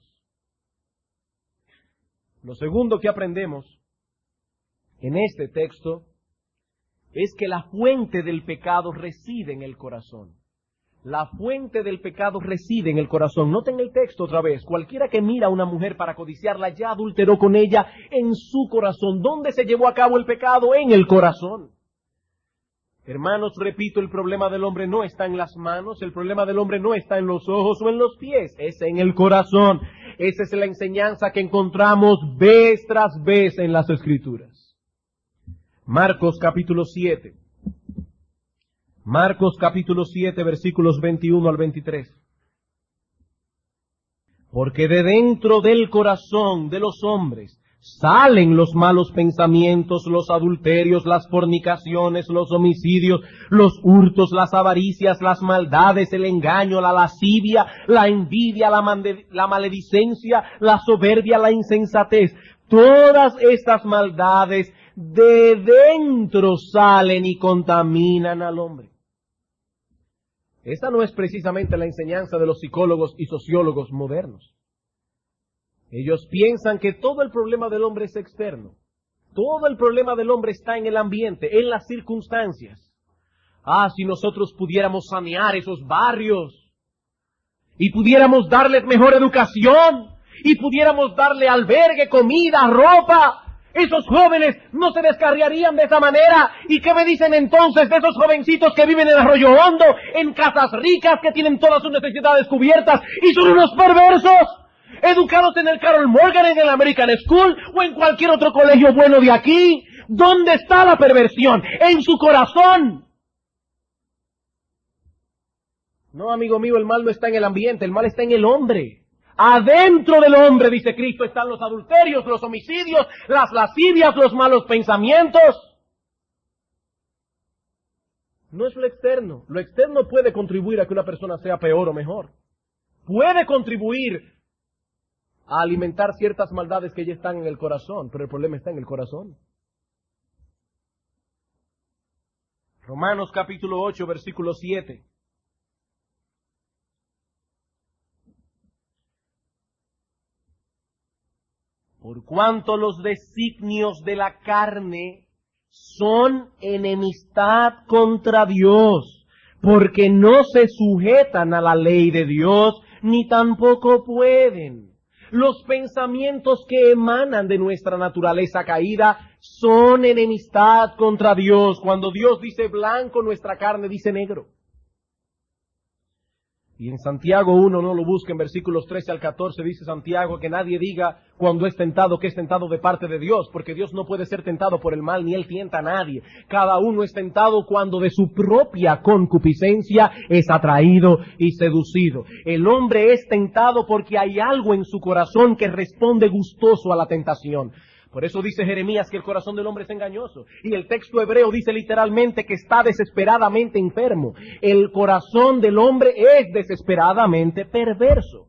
Lo segundo que aprendemos en este texto es que la fuente del pecado reside en el corazón. La fuente del pecado reside en el corazón. Noten el texto otra vez. Cualquiera que mira a una mujer para codiciarla ya adulteró con ella en su corazón. ¿Dónde se llevó a cabo el pecado? En el corazón. Hermanos, repito, el problema del hombre no está en las manos, el problema del hombre no está en los ojos o en los pies, es en el corazón. Esa es la enseñanza que encontramos vez tras vez en las Escrituras. Marcos capítulo siete. Marcos capítulo siete, versículos veintiuno al veintitrés. Porque de dentro del corazón de los hombres salen los malos pensamientos, los adulterios, las fornicaciones, los homicidios, los hurtos, las avaricias, las maldades, el engaño, la lascivia, la envidia, la, mande- la maledicencia, la soberbia, la insensatez. Todas estas maldades de dentro salen y contaminan al hombre. Esta no es precisamente la enseñanza de los psicólogos y sociólogos modernos. Ellos piensan que todo el problema del hombre es externo. Todo el problema del hombre está en el ambiente, en las circunstancias. Ah, si nosotros pudiéramos sanear esos barrios y pudiéramos darles mejor educación y pudiéramos darle albergue, comida, ropa, esos jóvenes no se descarriarían de esa manera. ¿Y qué me dicen entonces de esos jovencitos que viven en Arroyo Hondo, en casas ricas, que tienen todas sus necesidades cubiertas y son unos perversos? Educados en el Carol Morgan, en el American School o en cualquier otro colegio bueno de aquí. ¿Dónde está la perversión? En su corazón. No, amigo mío, el mal no está en el ambiente, el mal está en el hombre. Adentro del hombre, dice Cristo, están los adulterios, los homicidios, las lascivias, los malos pensamientos. No es lo externo. Lo externo puede contribuir a que una persona sea peor o mejor. Puede contribuir a alimentar ciertas maldades que ya están en el corazón, pero el problema está en el corazón. Romanos capítulo ocho, versículo siete. Por cuanto los designios de la carne son enemistad contra Dios, porque no se sujetan a la ley de Dios, ni tampoco pueden. Los pensamientos que emanan de nuestra naturaleza caída son enemistad contra Dios. Cuando Dios dice blanco, nuestra carne dice negro. Y en Santiago uno, no lo busquen, versículos trece al catorce, dice Santiago que nadie diga cuando es tentado que es tentado de parte de Dios, porque Dios no puede ser tentado por el mal, ni Él tienta a nadie. Cada uno es tentado cuando de su propia concupiscencia es atraído y seducido. El hombre es tentado porque hay algo en su corazón que responde gustoso a la tentación. Por eso dice Jeremías que el corazón del hombre es engañoso. Y el texto hebreo dice literalmente que está desesperadamente enfermo. El corazón del hombre es desesperadamente perverso.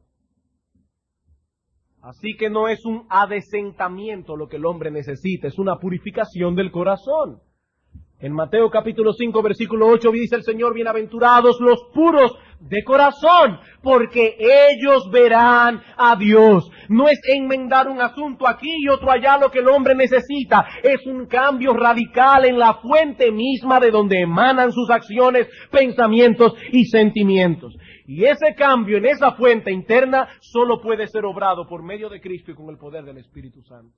Así que no es un adesentamiento lo que el hombre necesita, es una purificación del corazón. En Mateo capítulo cinco, versículo ocho, dice el Señor, bienaventurados los puros de corazón, porque ellos verán a Dios. No es enmendar un asunto aquí y otro allá lo que el hombre necesita. Es un cambio radical en la fuente misma de donde emanan sus acciones, pensamientos y sentimientos. Y ese cambio en esa fuente interna solo puede ser obrado por medio de Cristo y con el poder del Espíritu Santo.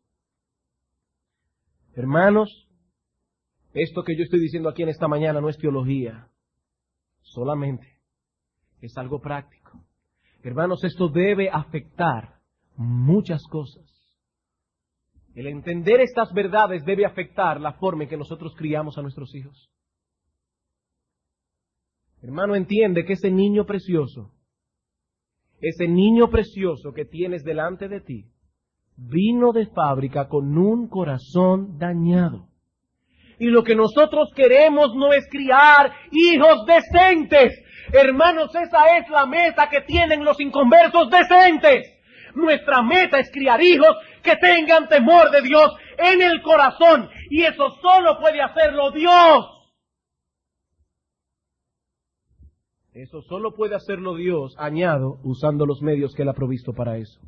Hermanos, esto que yo estoy diciendo aquí en esta mañana no es teología, solamente es algo práctico. Hermanos, esto debe afectar muchas cosas. El entender estas verdades debe afectar la forma en que nosotros criamos a nuestros hijos. Hermano, entiende que ese niño precioso, ese niño precioso que tienes delante de ti, vino de fábrica con un corazón dañado. Y lo que nosotros queremos no es criar hijos decentes. Hermanos, esa es la meta que tienen los inconversos decentes. Nuestra meta es criar hijos que tengan temor de Dios en el corazón. Y eso solo puede hacerlo Dios. Eso solo puede hacerlo Dios, añado, usando los medios que Él ha provisto para eso.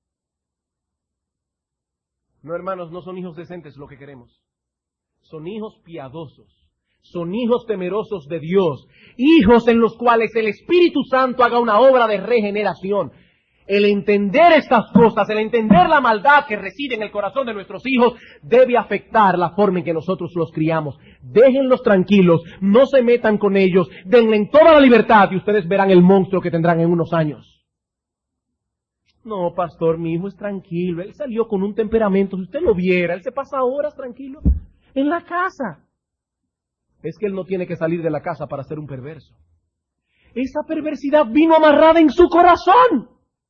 No, hermanos, no son hijos decentes lo que queremos. Son hijos piadosos, son hijos temerosos de Dios, hijos en los cuales el Espíritu Santo haga una obra de regeneración. El entender estas cosas, el entender la maldad que reside en el corazón de nuestros hijos, debe afectar la forma en que nosotros los criamos. Déjenlos tranquilos, no se metan con ellos, denle toda la libertad y ustedes verán el monstruo que tendrán en unos años. No, pastor, mi hijo es tranquilo, él salió con un temperamento, si usted lo viera, él se pasa horas tranquilo en la casa. Es que él no tiene que salir de la casa para ser un perverso. Esa perversidad vino amarrada en su corazón.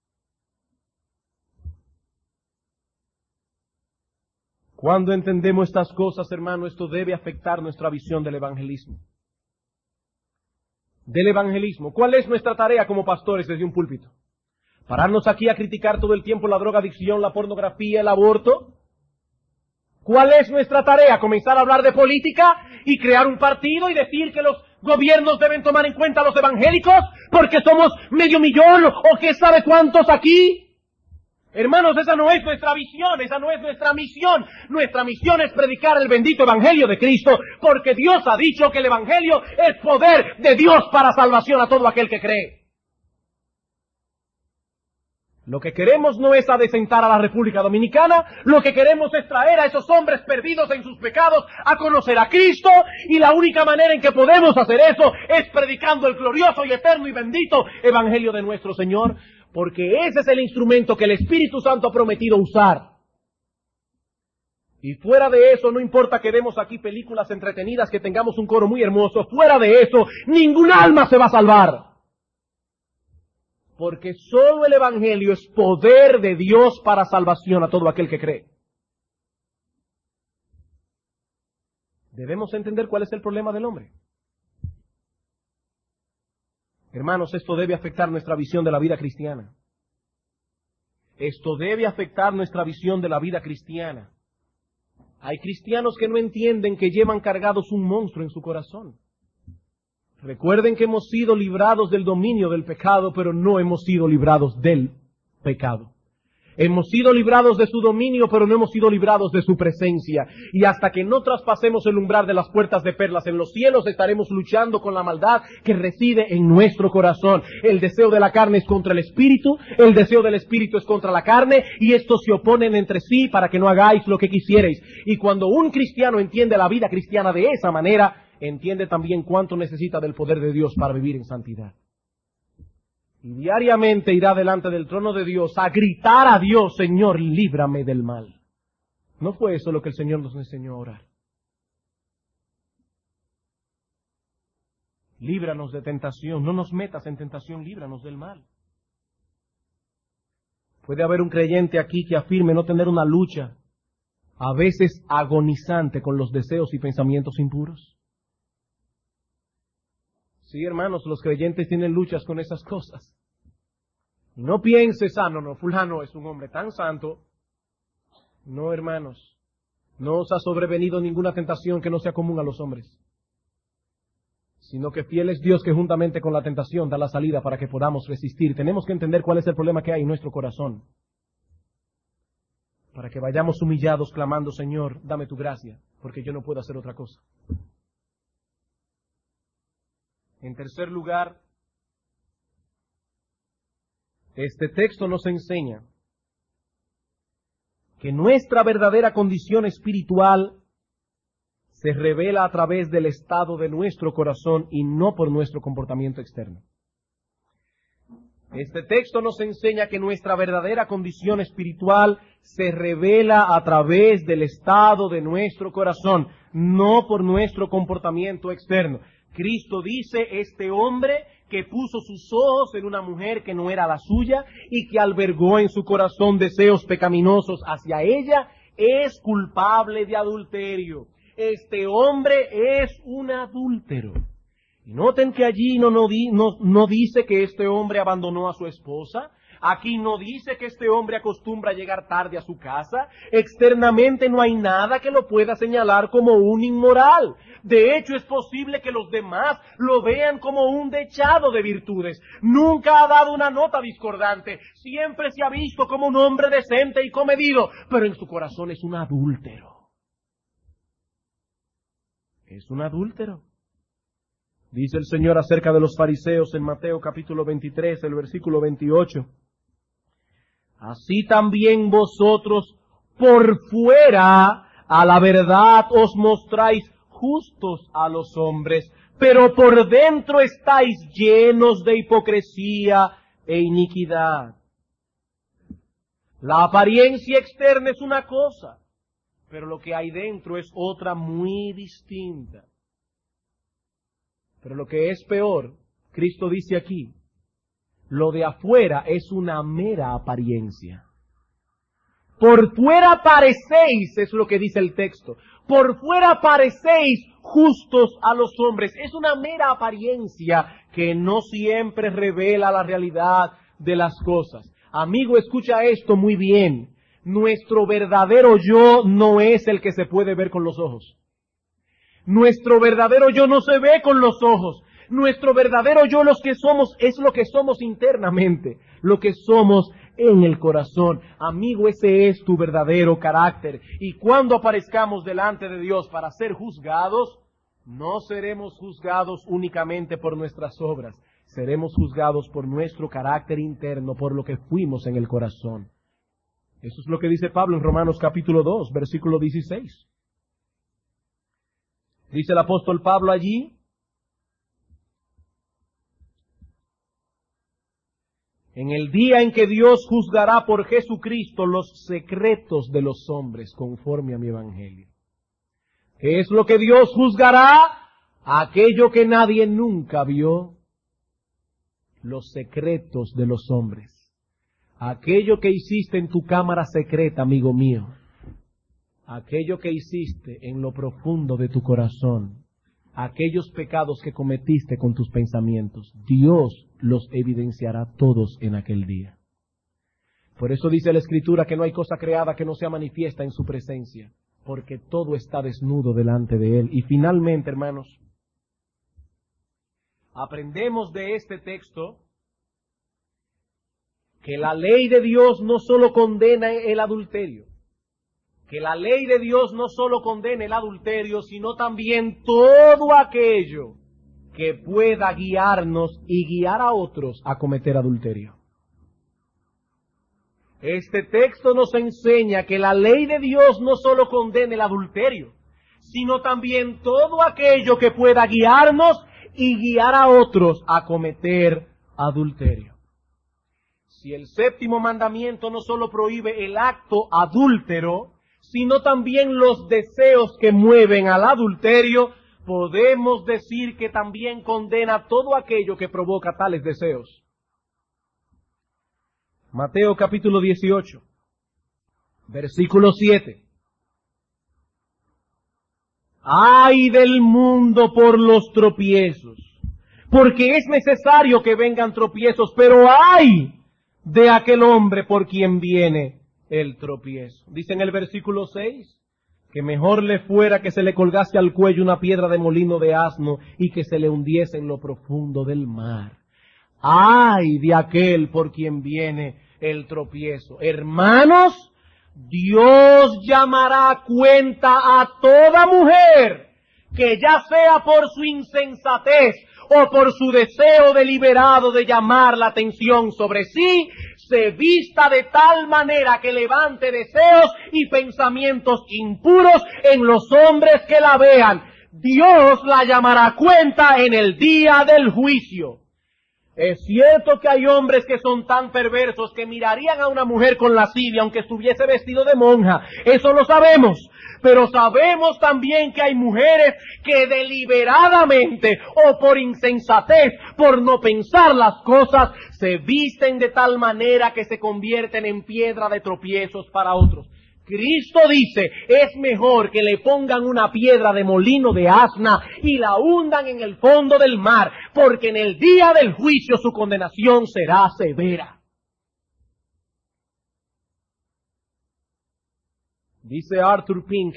Cuando entendemos estas cosas, hermano, esto debe afectar nuestra visión del evangelismo. Del evangelismo. ¿Cuál es nuestra tarea como pastores desde un púlpito? ¿Pararnos aquí a criticar todo el tiempo la drogadicción, la pornografía, el aborto? ¿Cuál es nuestra tarea? ¿Comenzar a hablar de política y crear un partido y decir que los gobiernos deben tomar en cuenta a los evangélicos porque somos medio millón o qué sabe cuántos aquí? Hermanos, esa no es nuestra visión, esa no es nuestra misión. Nuestra misión es predicar el bendito evangelio de Cristo, porque Dios ha dicho que el evangelio es poder de Dios para salvación a todo aquel que cree. Lo que queremos no es adecentar a la República Dominicana, lo que queremos es traer a esos hombres perdidos en sus pecados a conocer a Cristo, y la única manera en que podemos hacer eso es predicando el glorioso y eterno y bendito evangelio de nuestro Señor, porque ese es el instrumento que el Espíritu Santo ha prometido usar. Y fuera de eso, no importa que vemos aquí películas entretenidas, que tengamos un coro muy hermoso, fuera de eso, ningún alma se va a salvar. Porque solo el evangelio es poder de Dios para salvación a todo aquel que cree. Debemos entender cuál es el problema del hombre. Hermanos, esto debe afectar nuestra visión de la vida cristiana. Esto debe afectar nuestra visión de la vida cristiana. Hay cristianos que no entienden que llevan cargados un monstruo en su corazón. Recuerden que hemos sido librados del dominio del pecado, pero no hemos sido librados del pecado. Hemos sido librados de su dominio, pero no hemos sido librados de su presencia. Y hasta que no traspasemos el umbral de las puertas de perlas en los cielos, estaremos luchando con la maldad que reside en nuestro corazón. El deseo de la carne es contra el espíritu, el deseo del espíritu es contra la carne, y estos se oponen entre sí para que no hagáis lo que quisierais. Y cuando un cristiano entiende la vida cristiana de esa manera, entiende también cuánto necesita del poder de Dios para vivir en santidad. Y diariamente irá delante del trono de Dios a gritar a Dios: Señor, líbrame del mal. ¿No fue eso lo que el Señor nos enseñó a orar? Líbranos de tentación, no nos metas en tentación, líbranos del mal. Puede haber un creyente aquí que afirme no tener una lucha, a veces agonizante, con los deseos y pensamientos impuros. Sí, hermanos, los creyentes tienen luchas con esas cosas. Y no pienses, ah, no, no, fulano es un hombre tan santo. No, hermanos, no os ha sobrevenido ninguna tentación que no sea común a los hombres, sino que fiel es Dios que juntamente con la tentación da la salida para que podamos resistir. Tenemos que entender cuál es el problema que hay en nuestro corazón, para que vayamos humillados clamando: Señor, dame tu gracia, porque yo no puedo hacer otra cosa. En tercer lugar, este texto nos enseña que nuestra verdadera condición espiritual se revela a través del estado de nuestro corazón y no por nuestro comportamiento externo. Este texto nos enseña que nuestra verdadera condición espiritual se revela a través del estado de nuestro corazón, no por nuestro comportamiento externo. Cristo dice: este hombre que puso sus ojos en una mujer que no era la suya y que albergó en su corazón deseos pecaminosos hacia ella, es culpable de adulterio. Este hombre es un adúltero. Y noten que allí no, no, di, no, no dice que este hombre abandonó a su esposa. Aquí no dice que este hombre acostumbra a llegar tarde a su casa. Externamente no hay nada que lo pueda señalar como un inmoral. De hecho, es posible que los demás lo vean como un dechado de virtudes. Nunca ha dado una nota discordante. Siempre se ha visto como un hombre decente y comedido. Pero en su corazón es un adúltero. Es un adúltero. Dice el Señor acerca de los fariseos en Mateo capítulo veintitrés, el versículo veintiocho. Así también vosotros por fuera a la verdad os mostráis justos a los hombres, pero por dentro estáis llenos de hipocresía e iniquidad. La apariencia externa es una cosa, pero lo que hay dentro es otra muy distinta. Pero lo que es peor, Cristo dice aquí, lo de afuera es una mera apariencia. Por fuera parecéis, es lo que dice el texto, por fuera parecéis justos a los hombres. Es una mera apariencia que no siempre revela la realidad de las cosas. Amigo, escucha esto muy bien. Nuestro verdadero yo no es el que se puede ver con los ojos. Nuestro verdadero yo no se ve con los ojos. Nuestro verdadero yo, los que somos, es lo que somos internamente, lo que somos en el corazón. Amigo, ese es tu verdadero carácter. Y cuando aparezcamos delante de Dios para ser juzgados, no seremos juzgados únicamente por nuestras obras. Seremos juzgados por nuestro carácter interno, por lo que fuimos en el corazón. Eso es lo que dice Pablo en Romanos capítulo dos, versículo dieciséis. Dice el apóstol Pablo allí: en el día en que Dios juzgará por Jesucristo los secretos de los hombres conforme a mi evangelio. ¿Qué es lo que Dios juzgará? Aquello que nadie nunca vio. Los secretos de los hombres. Aquello que hiciste en tu cámara secreta, amigo mío. Aquello que hiciste en lo profundo de tu corazón. Aquellos pecados que cometiste con tus pensamientos. Dios los evidenciará todos en aquel día. Por eso dice la Escritura que no hay cosa creada que no sea manifiesta en su presencia. Porque todo está desnudo delante de Él. Y finalmente, hermanos, aprendemos de este texto que la ley de Dios no solo condena el adulterio, que la ley de Dios no solo condena el adulterio, sino también todo aquello que pueda guiarnos y guiar a otros a cometer adulterio. Este texto nos enseña que la ley de Dios no solo condena el adulterio, sino también todo aquello que pueda guiarnos y guiar a otros a cometer adulterio. Si el séptimo mandamiento no solo prohíbe el acto adúltero, sino también los deseos que mueven al adulterio, podemos decir que también condena todo aquello que provoca tales deseos. Mateo capítulo dieciocho, versículo siete. ¡Ay del mundo por los tropiezos! Porque es necesario que vengan tropiezos, pero ¡ay de aquel hombre por quien viene el tropiezo! Dice en el versículo seis, que mejor le fuera que se le colgase al cuello una piedra de molino de asno y que se le hundiese en lo profundo del mar. ¡Ay de aquel por quien viene el tropiezo! Hermanos, Dios llamará a cuenta a toda mujer que, ya sea por su insensatez o por su deseo deliberado de llamar la atención sobre sí, se vista de tal manera que levante deseos y pensamientos impuros en los hombres que la vean. Dios la llamará a cuenta en el día del juicio. Es cierto que hay hombres que son tan perversos que mirarían a una mujer con lascivia aunque estuviese vestido de monja. Eso lo sabemos. Pero sabemos también que hay mujeres que deliberadamente o por insensatez, por no pensar las cosas, se visten de tal manera que se convierten en piedra de tropiezos para otros. Cristo dice, es mejor que le pongan una piedra de molino de asna y la hundan en el fondo del mar, porque en el día del juicio su condenación será severa. Dice Arthur Pink,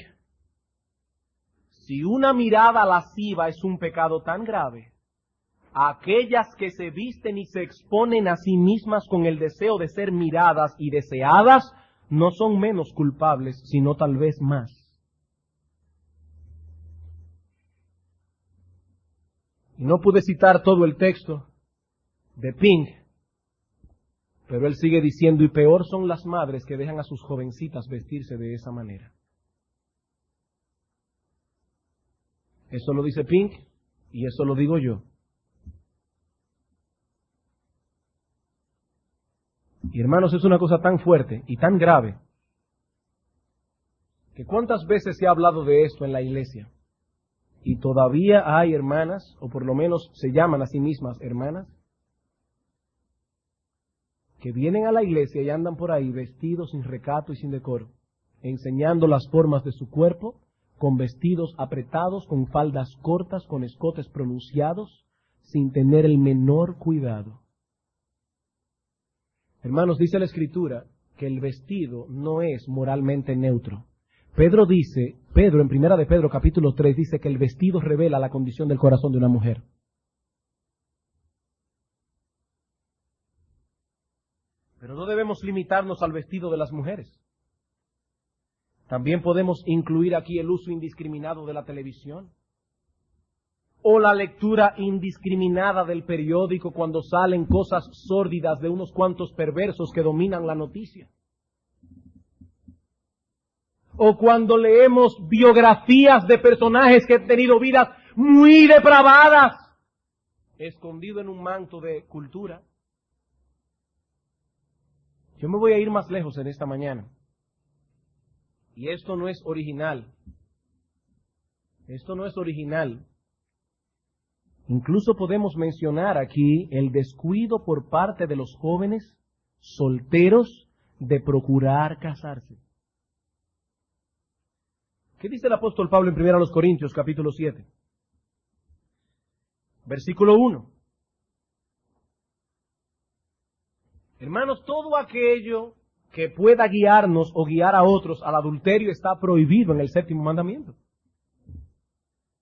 si una mirada lasciva es un pecado tan grave, aquellas que se visten y se exponen a sí mismas con el deseo de ser miradas y deseadas, no son menos culpables, sino tal vez más. Y no pude citar todo el texto de Pink, pero él sigue diciendo, y peor son las madres que dejan a sus jovencitas vestirse de esa manera. Eso lo dice Pink, y eso lo digo yo. Y hermanos, es una cosa tan fuerte y tan grave, que cuántas veces se ha hablado de esto en la iglesia, y todavía hay hermanas, o por lo menos se llaman a sí mismas hermanas, que vienen a la iglesia y andan por ahí vestidos sin recato y sin decoro, enseñando las formas de su cuerpo, con vestidos apretados, con faldas cortas, con escotes pronunciados, sin tener el menor cuidado. Hermanos, dice la Escritura que el vestido no es moralmente neutro. Pedro dice, Pedro en primera de Pedro capítulo tres dice que el vestido revela la condición del corazón de una mujer. Pero no debemos limitarnos al vestido de las mujeres. También podemos incluir aquí el uso indiscriminado de la televisión, o la lectura indiscriminada del periódico cuando salen cosas sórdidas de unos cuantos perversos que dominan la noticia. O cuando leemos biografías de personajes que han tenido vidas muy depravadas, escondido en un manto de cultura. Yo me voy a ir más lejos en esta mañana. Y esto no es original. Esto no es original. Incluso podemos mencionar aquí el descuido por parte de los jóvenes solteros de procurar casarse. ¿Qué dice el apóstol Pablo en primera Corintios capítulo siete? Versículo uno. Hermanos, todo aquello que pueda guiarnos o guiar a otros al adulterio está prohibido en el séptimo mandamiento.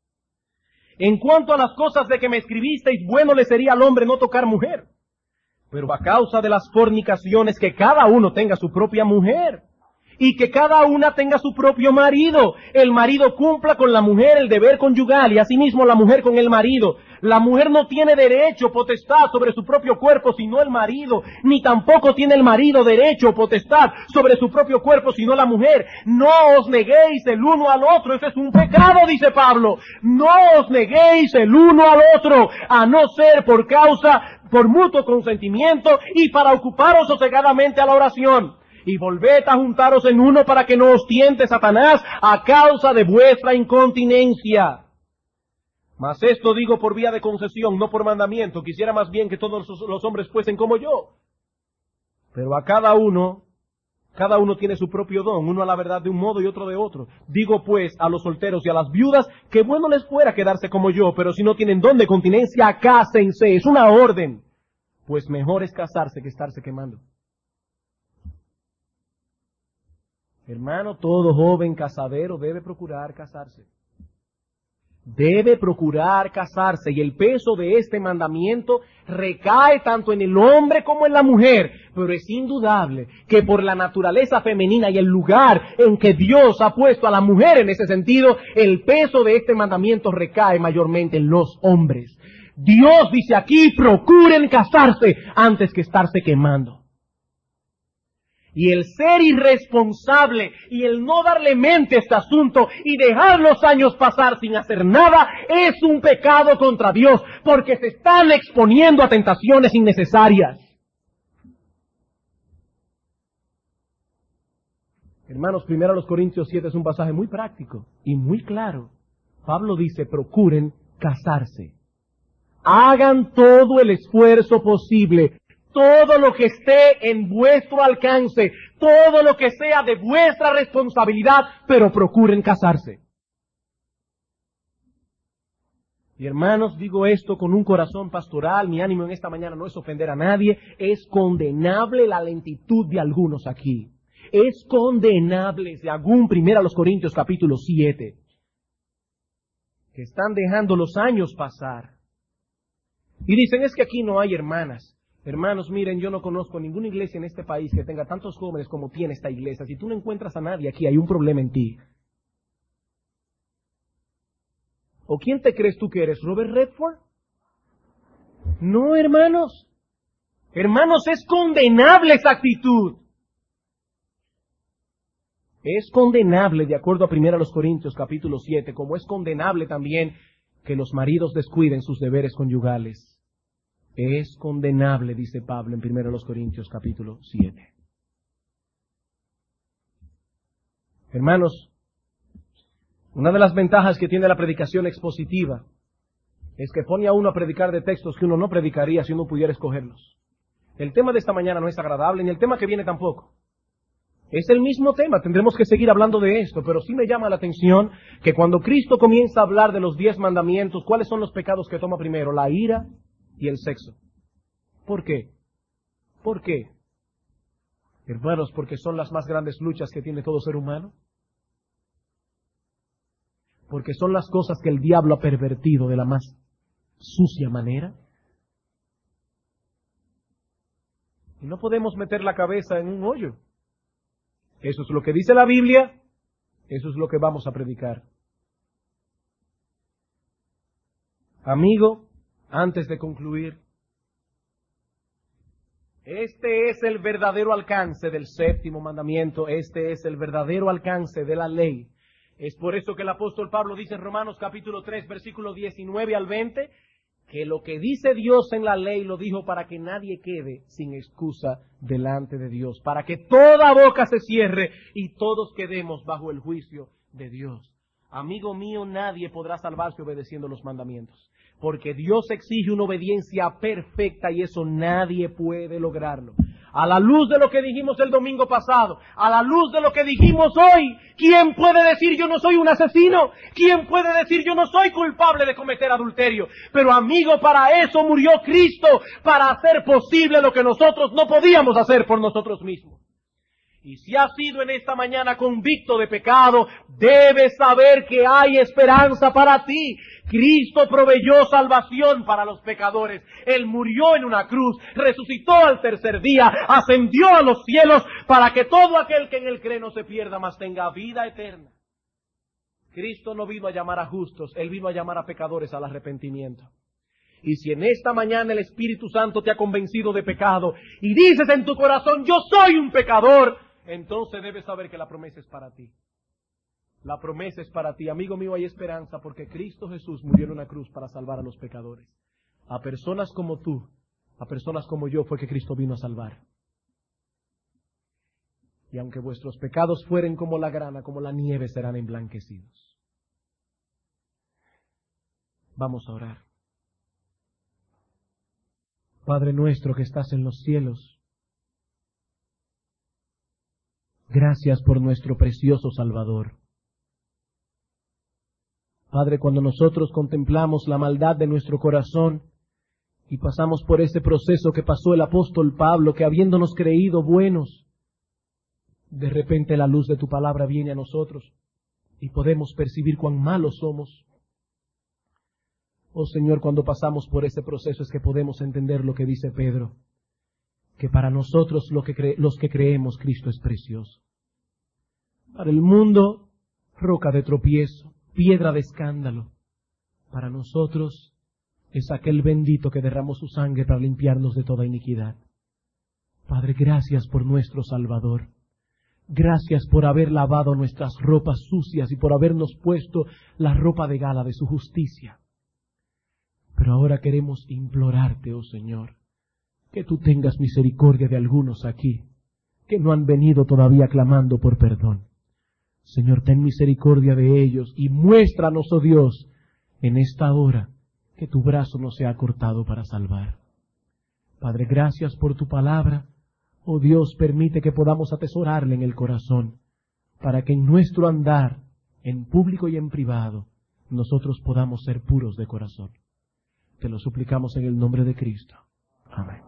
En cuanto a las cosas de que me escribisteis, bueno le sería al hombre no tocar mujer. Pero a causa de las fornicaciones, que cada uno tenga su propia mujer, y que cada una tenga su propio marido. El marido cumpla con la mujer el deber conyugal, y asimismo la mujer con el marido. La mujer no tiene derecho, potestad sobre su propio cuerpo, sino el marido, ni tampoco tiene el marido derecho, potestad sobre su propio cuerpo, sino la mujer. No os neguéis el uno al otro, ese es un pecado, dice Pablo. No os neguéis el uno al otro, a no ser por causa, por mutuo consentimiento, y para ocuparos sosegadamente a la oración. Y volved a juntaros en uno para que no os tiente Satanás a causa de vuestra incontinencia. Mas esto digo por vía de concesión, no por mandamiento. Quisiera más bien que todos los hombres fuesen como yo. Pero a cada uno, cada uno tiene su propio don, uno a la verdad de un modo y otro de otro. Digo pues a los solteros y a las viudas que bueno les fuera quedarse como yo, pero si no tienen don de continencia, cásense. Es una orden. Pues mejor es casarse que estarse quemando. Hermano, todo joven casadero debe procurar casarse. Debe procurar casarse, y el peso de este mandamiento recae tanto en el hombre como en la mujer, pero es indudable que por la naturaleza femenina y el lugar en que Dios ha puesto a la mujer en ese sentido, el peso de este mandamiento recae mayormente en los hombres. Dios dice aquí, procuren casarse antes que estarse quemando. Y el ser irresponsable y el no darle mente a este asunto y dejar los años pasar sin hacer nada es un pecado contra Dios, porque se están exponiendo a tentaciones innecesarias. Hermanos, primero a los Corintios siete es un pasaje muy práctico y muy claro. Pablo dice, procuren casarse. Hagan todo el esfuerzo posible. Todo lo que esté en vuestro alcance, todo lo que sea de vuestra responsabilidad, pero procuren casarse. Y hermanos, digo esto con un corazón pastoral, mi ánimo en esta mañana no es ofender a nadie, es condenable la lentitud de algunos aquí. Es condenable, según primero a los Corintios capítulo siete, que están dejando los años pasar. Y dicen, es que aquí no hay hermanas. Hermanos, miren, yo no conozco ninguna iglesia en este país que tenga tantos jóvenes como tiene esta iglesia. Si tú no encuentras a nadie aquí, hay un problema en ti. ¿O quién te crees tú que eres? ¿Robert Redford? No, hermanos. Hermanos, es condenable esa actitud. Es condenable, de acuerdo a primero a los Corintios capítulo siete, como es condenable también que los maridos descuiden sus deberes conyugales. Es condenable, dice Pablo en primero a los Corintios capítulo siete. Hermanos, una de las ventajas que tiene la predicación expositiva es que pone a uno a predicar de textos que uno no predicaría si uno pudiera escogerlos. El tema de esta mañana no es agradable, ni el tema que viene tampoco. Es el mismo tema, tendremos que seguir hablando de esto, pero sí me llama la atención que cuando Cristo comienza a hablar de los diez mandamientos, ¿cuáles son los pecados que toma primero? La ira y el sexo. ¿Por qué? ¿Por qué? Hermanos, porque son las más grandes luchas que tiene todo ser humano. Porque son las cosas que el diablo ha pervertido de la más sucia manera. Y no podemos meter la cabeza en un hoyo. Eso es lo que dice la Biblia, eso es lo que vamos a predicar. Amigo, antes de concluir, este es el verdadero alcance del séptimo mandamiento, este es el verdadero alcance de la ley. Es por eso que el apóstol Pablo dice en Romanos capítulo tres, versículo diecinueve al veinte, que lo que dice Dios en la ley lo dijo para que nadie quede sin excusa delante de Dios, para que toda boca se cierre y todos quedemos bajo el juicio de Dios. Amigo mío, nadie podrá salvarse obedeciendo los mandamientos, porque Dios exige una obediencia perfecta y eso nadie puede lograrlo. A la luz de lo que dijimos el domingo pasado, a la luz de lo que dijimos hoy, ¿quién puede decir yo no soy un asesino? ¿Quién puede decir yo no soy culpable de cometer adulterio? Pero amigo, para eso murió Cristo, para hacer posible lo que nosotros no podíamos hacer por nosotros mismos. Y si has sido en esta mañana convicto de pecado, debes saber que hay esperanza para ti. Cristo proveyó salvación para los pecadores. Él murió en una cruz, resucitó al tercer día, ascendió a los cielos para que todo aquel que en Él cree no se pierda, mas tenga vida eterna. Cristo no vino a llamar a justos, Él vino a llamar a pecadores al arrepentimiento. Y si en esta mañana el Espíritu Santo te ha convencido de pecado y dices en tu corazón, yo soy un pecador, entonces debes saber que la promesa es para ti. La promesa es para ti. Amigo mío, hay esperanza porque Cristo Jesús murió en una cruz para salvar a los pecadores. A personas como tú, a personas como yo fue que Cristo vino a salvar. Y aunque vuestros pecados fueren como la grana, como la nieve, serán emblanquecidos. Vamos a orar. Padre nuestro que estás en los cielos, gracias por nuestro precioso Salvador. Padre, cuando nosotros contemplamos la maldad de nuestro corazón y pasamos por ese proceso que pasó el apóstol Pablo, que habiéndonos creído buenos, de repente la luz de tu palabra viene a nosotros y podemos percibir cuán malos somos. Oh Señor, cuando pasamos por ese proceso es que podemos entender lo que dice Pedro, que para nosotros lo que cre- los que creemos Cristo es precioso. Para el mundo, roca de tropiezo, piedra de escándalo. Para nosotros es aquel bendito que derramó su sangre para limpiarnos de toda iniquidad. Padre, gracias por nuestro Salvador. Gracias por haber lavado nuestras ropas sucias y por habernos puesto la ropa de gala de su justicia. Pero ahora queremos implorarte, oh Señor, que tú tengas misericordia de algunos aquí, que no han venido todavía clamando por perdón. Señor, ten misericordia de ellos y muéstranos, oh Dios, en esta hora, que tu brazo no se ha cortado para salvar. Padre, gracias por tu palabra. Oh Dios, permite que podamos atesorarla en el corazón, para que en nuestro andar, en público y en privado, nosotros podamos ser puros de corazón. Te lo suplicamos en el nombre de Cristo. Amén.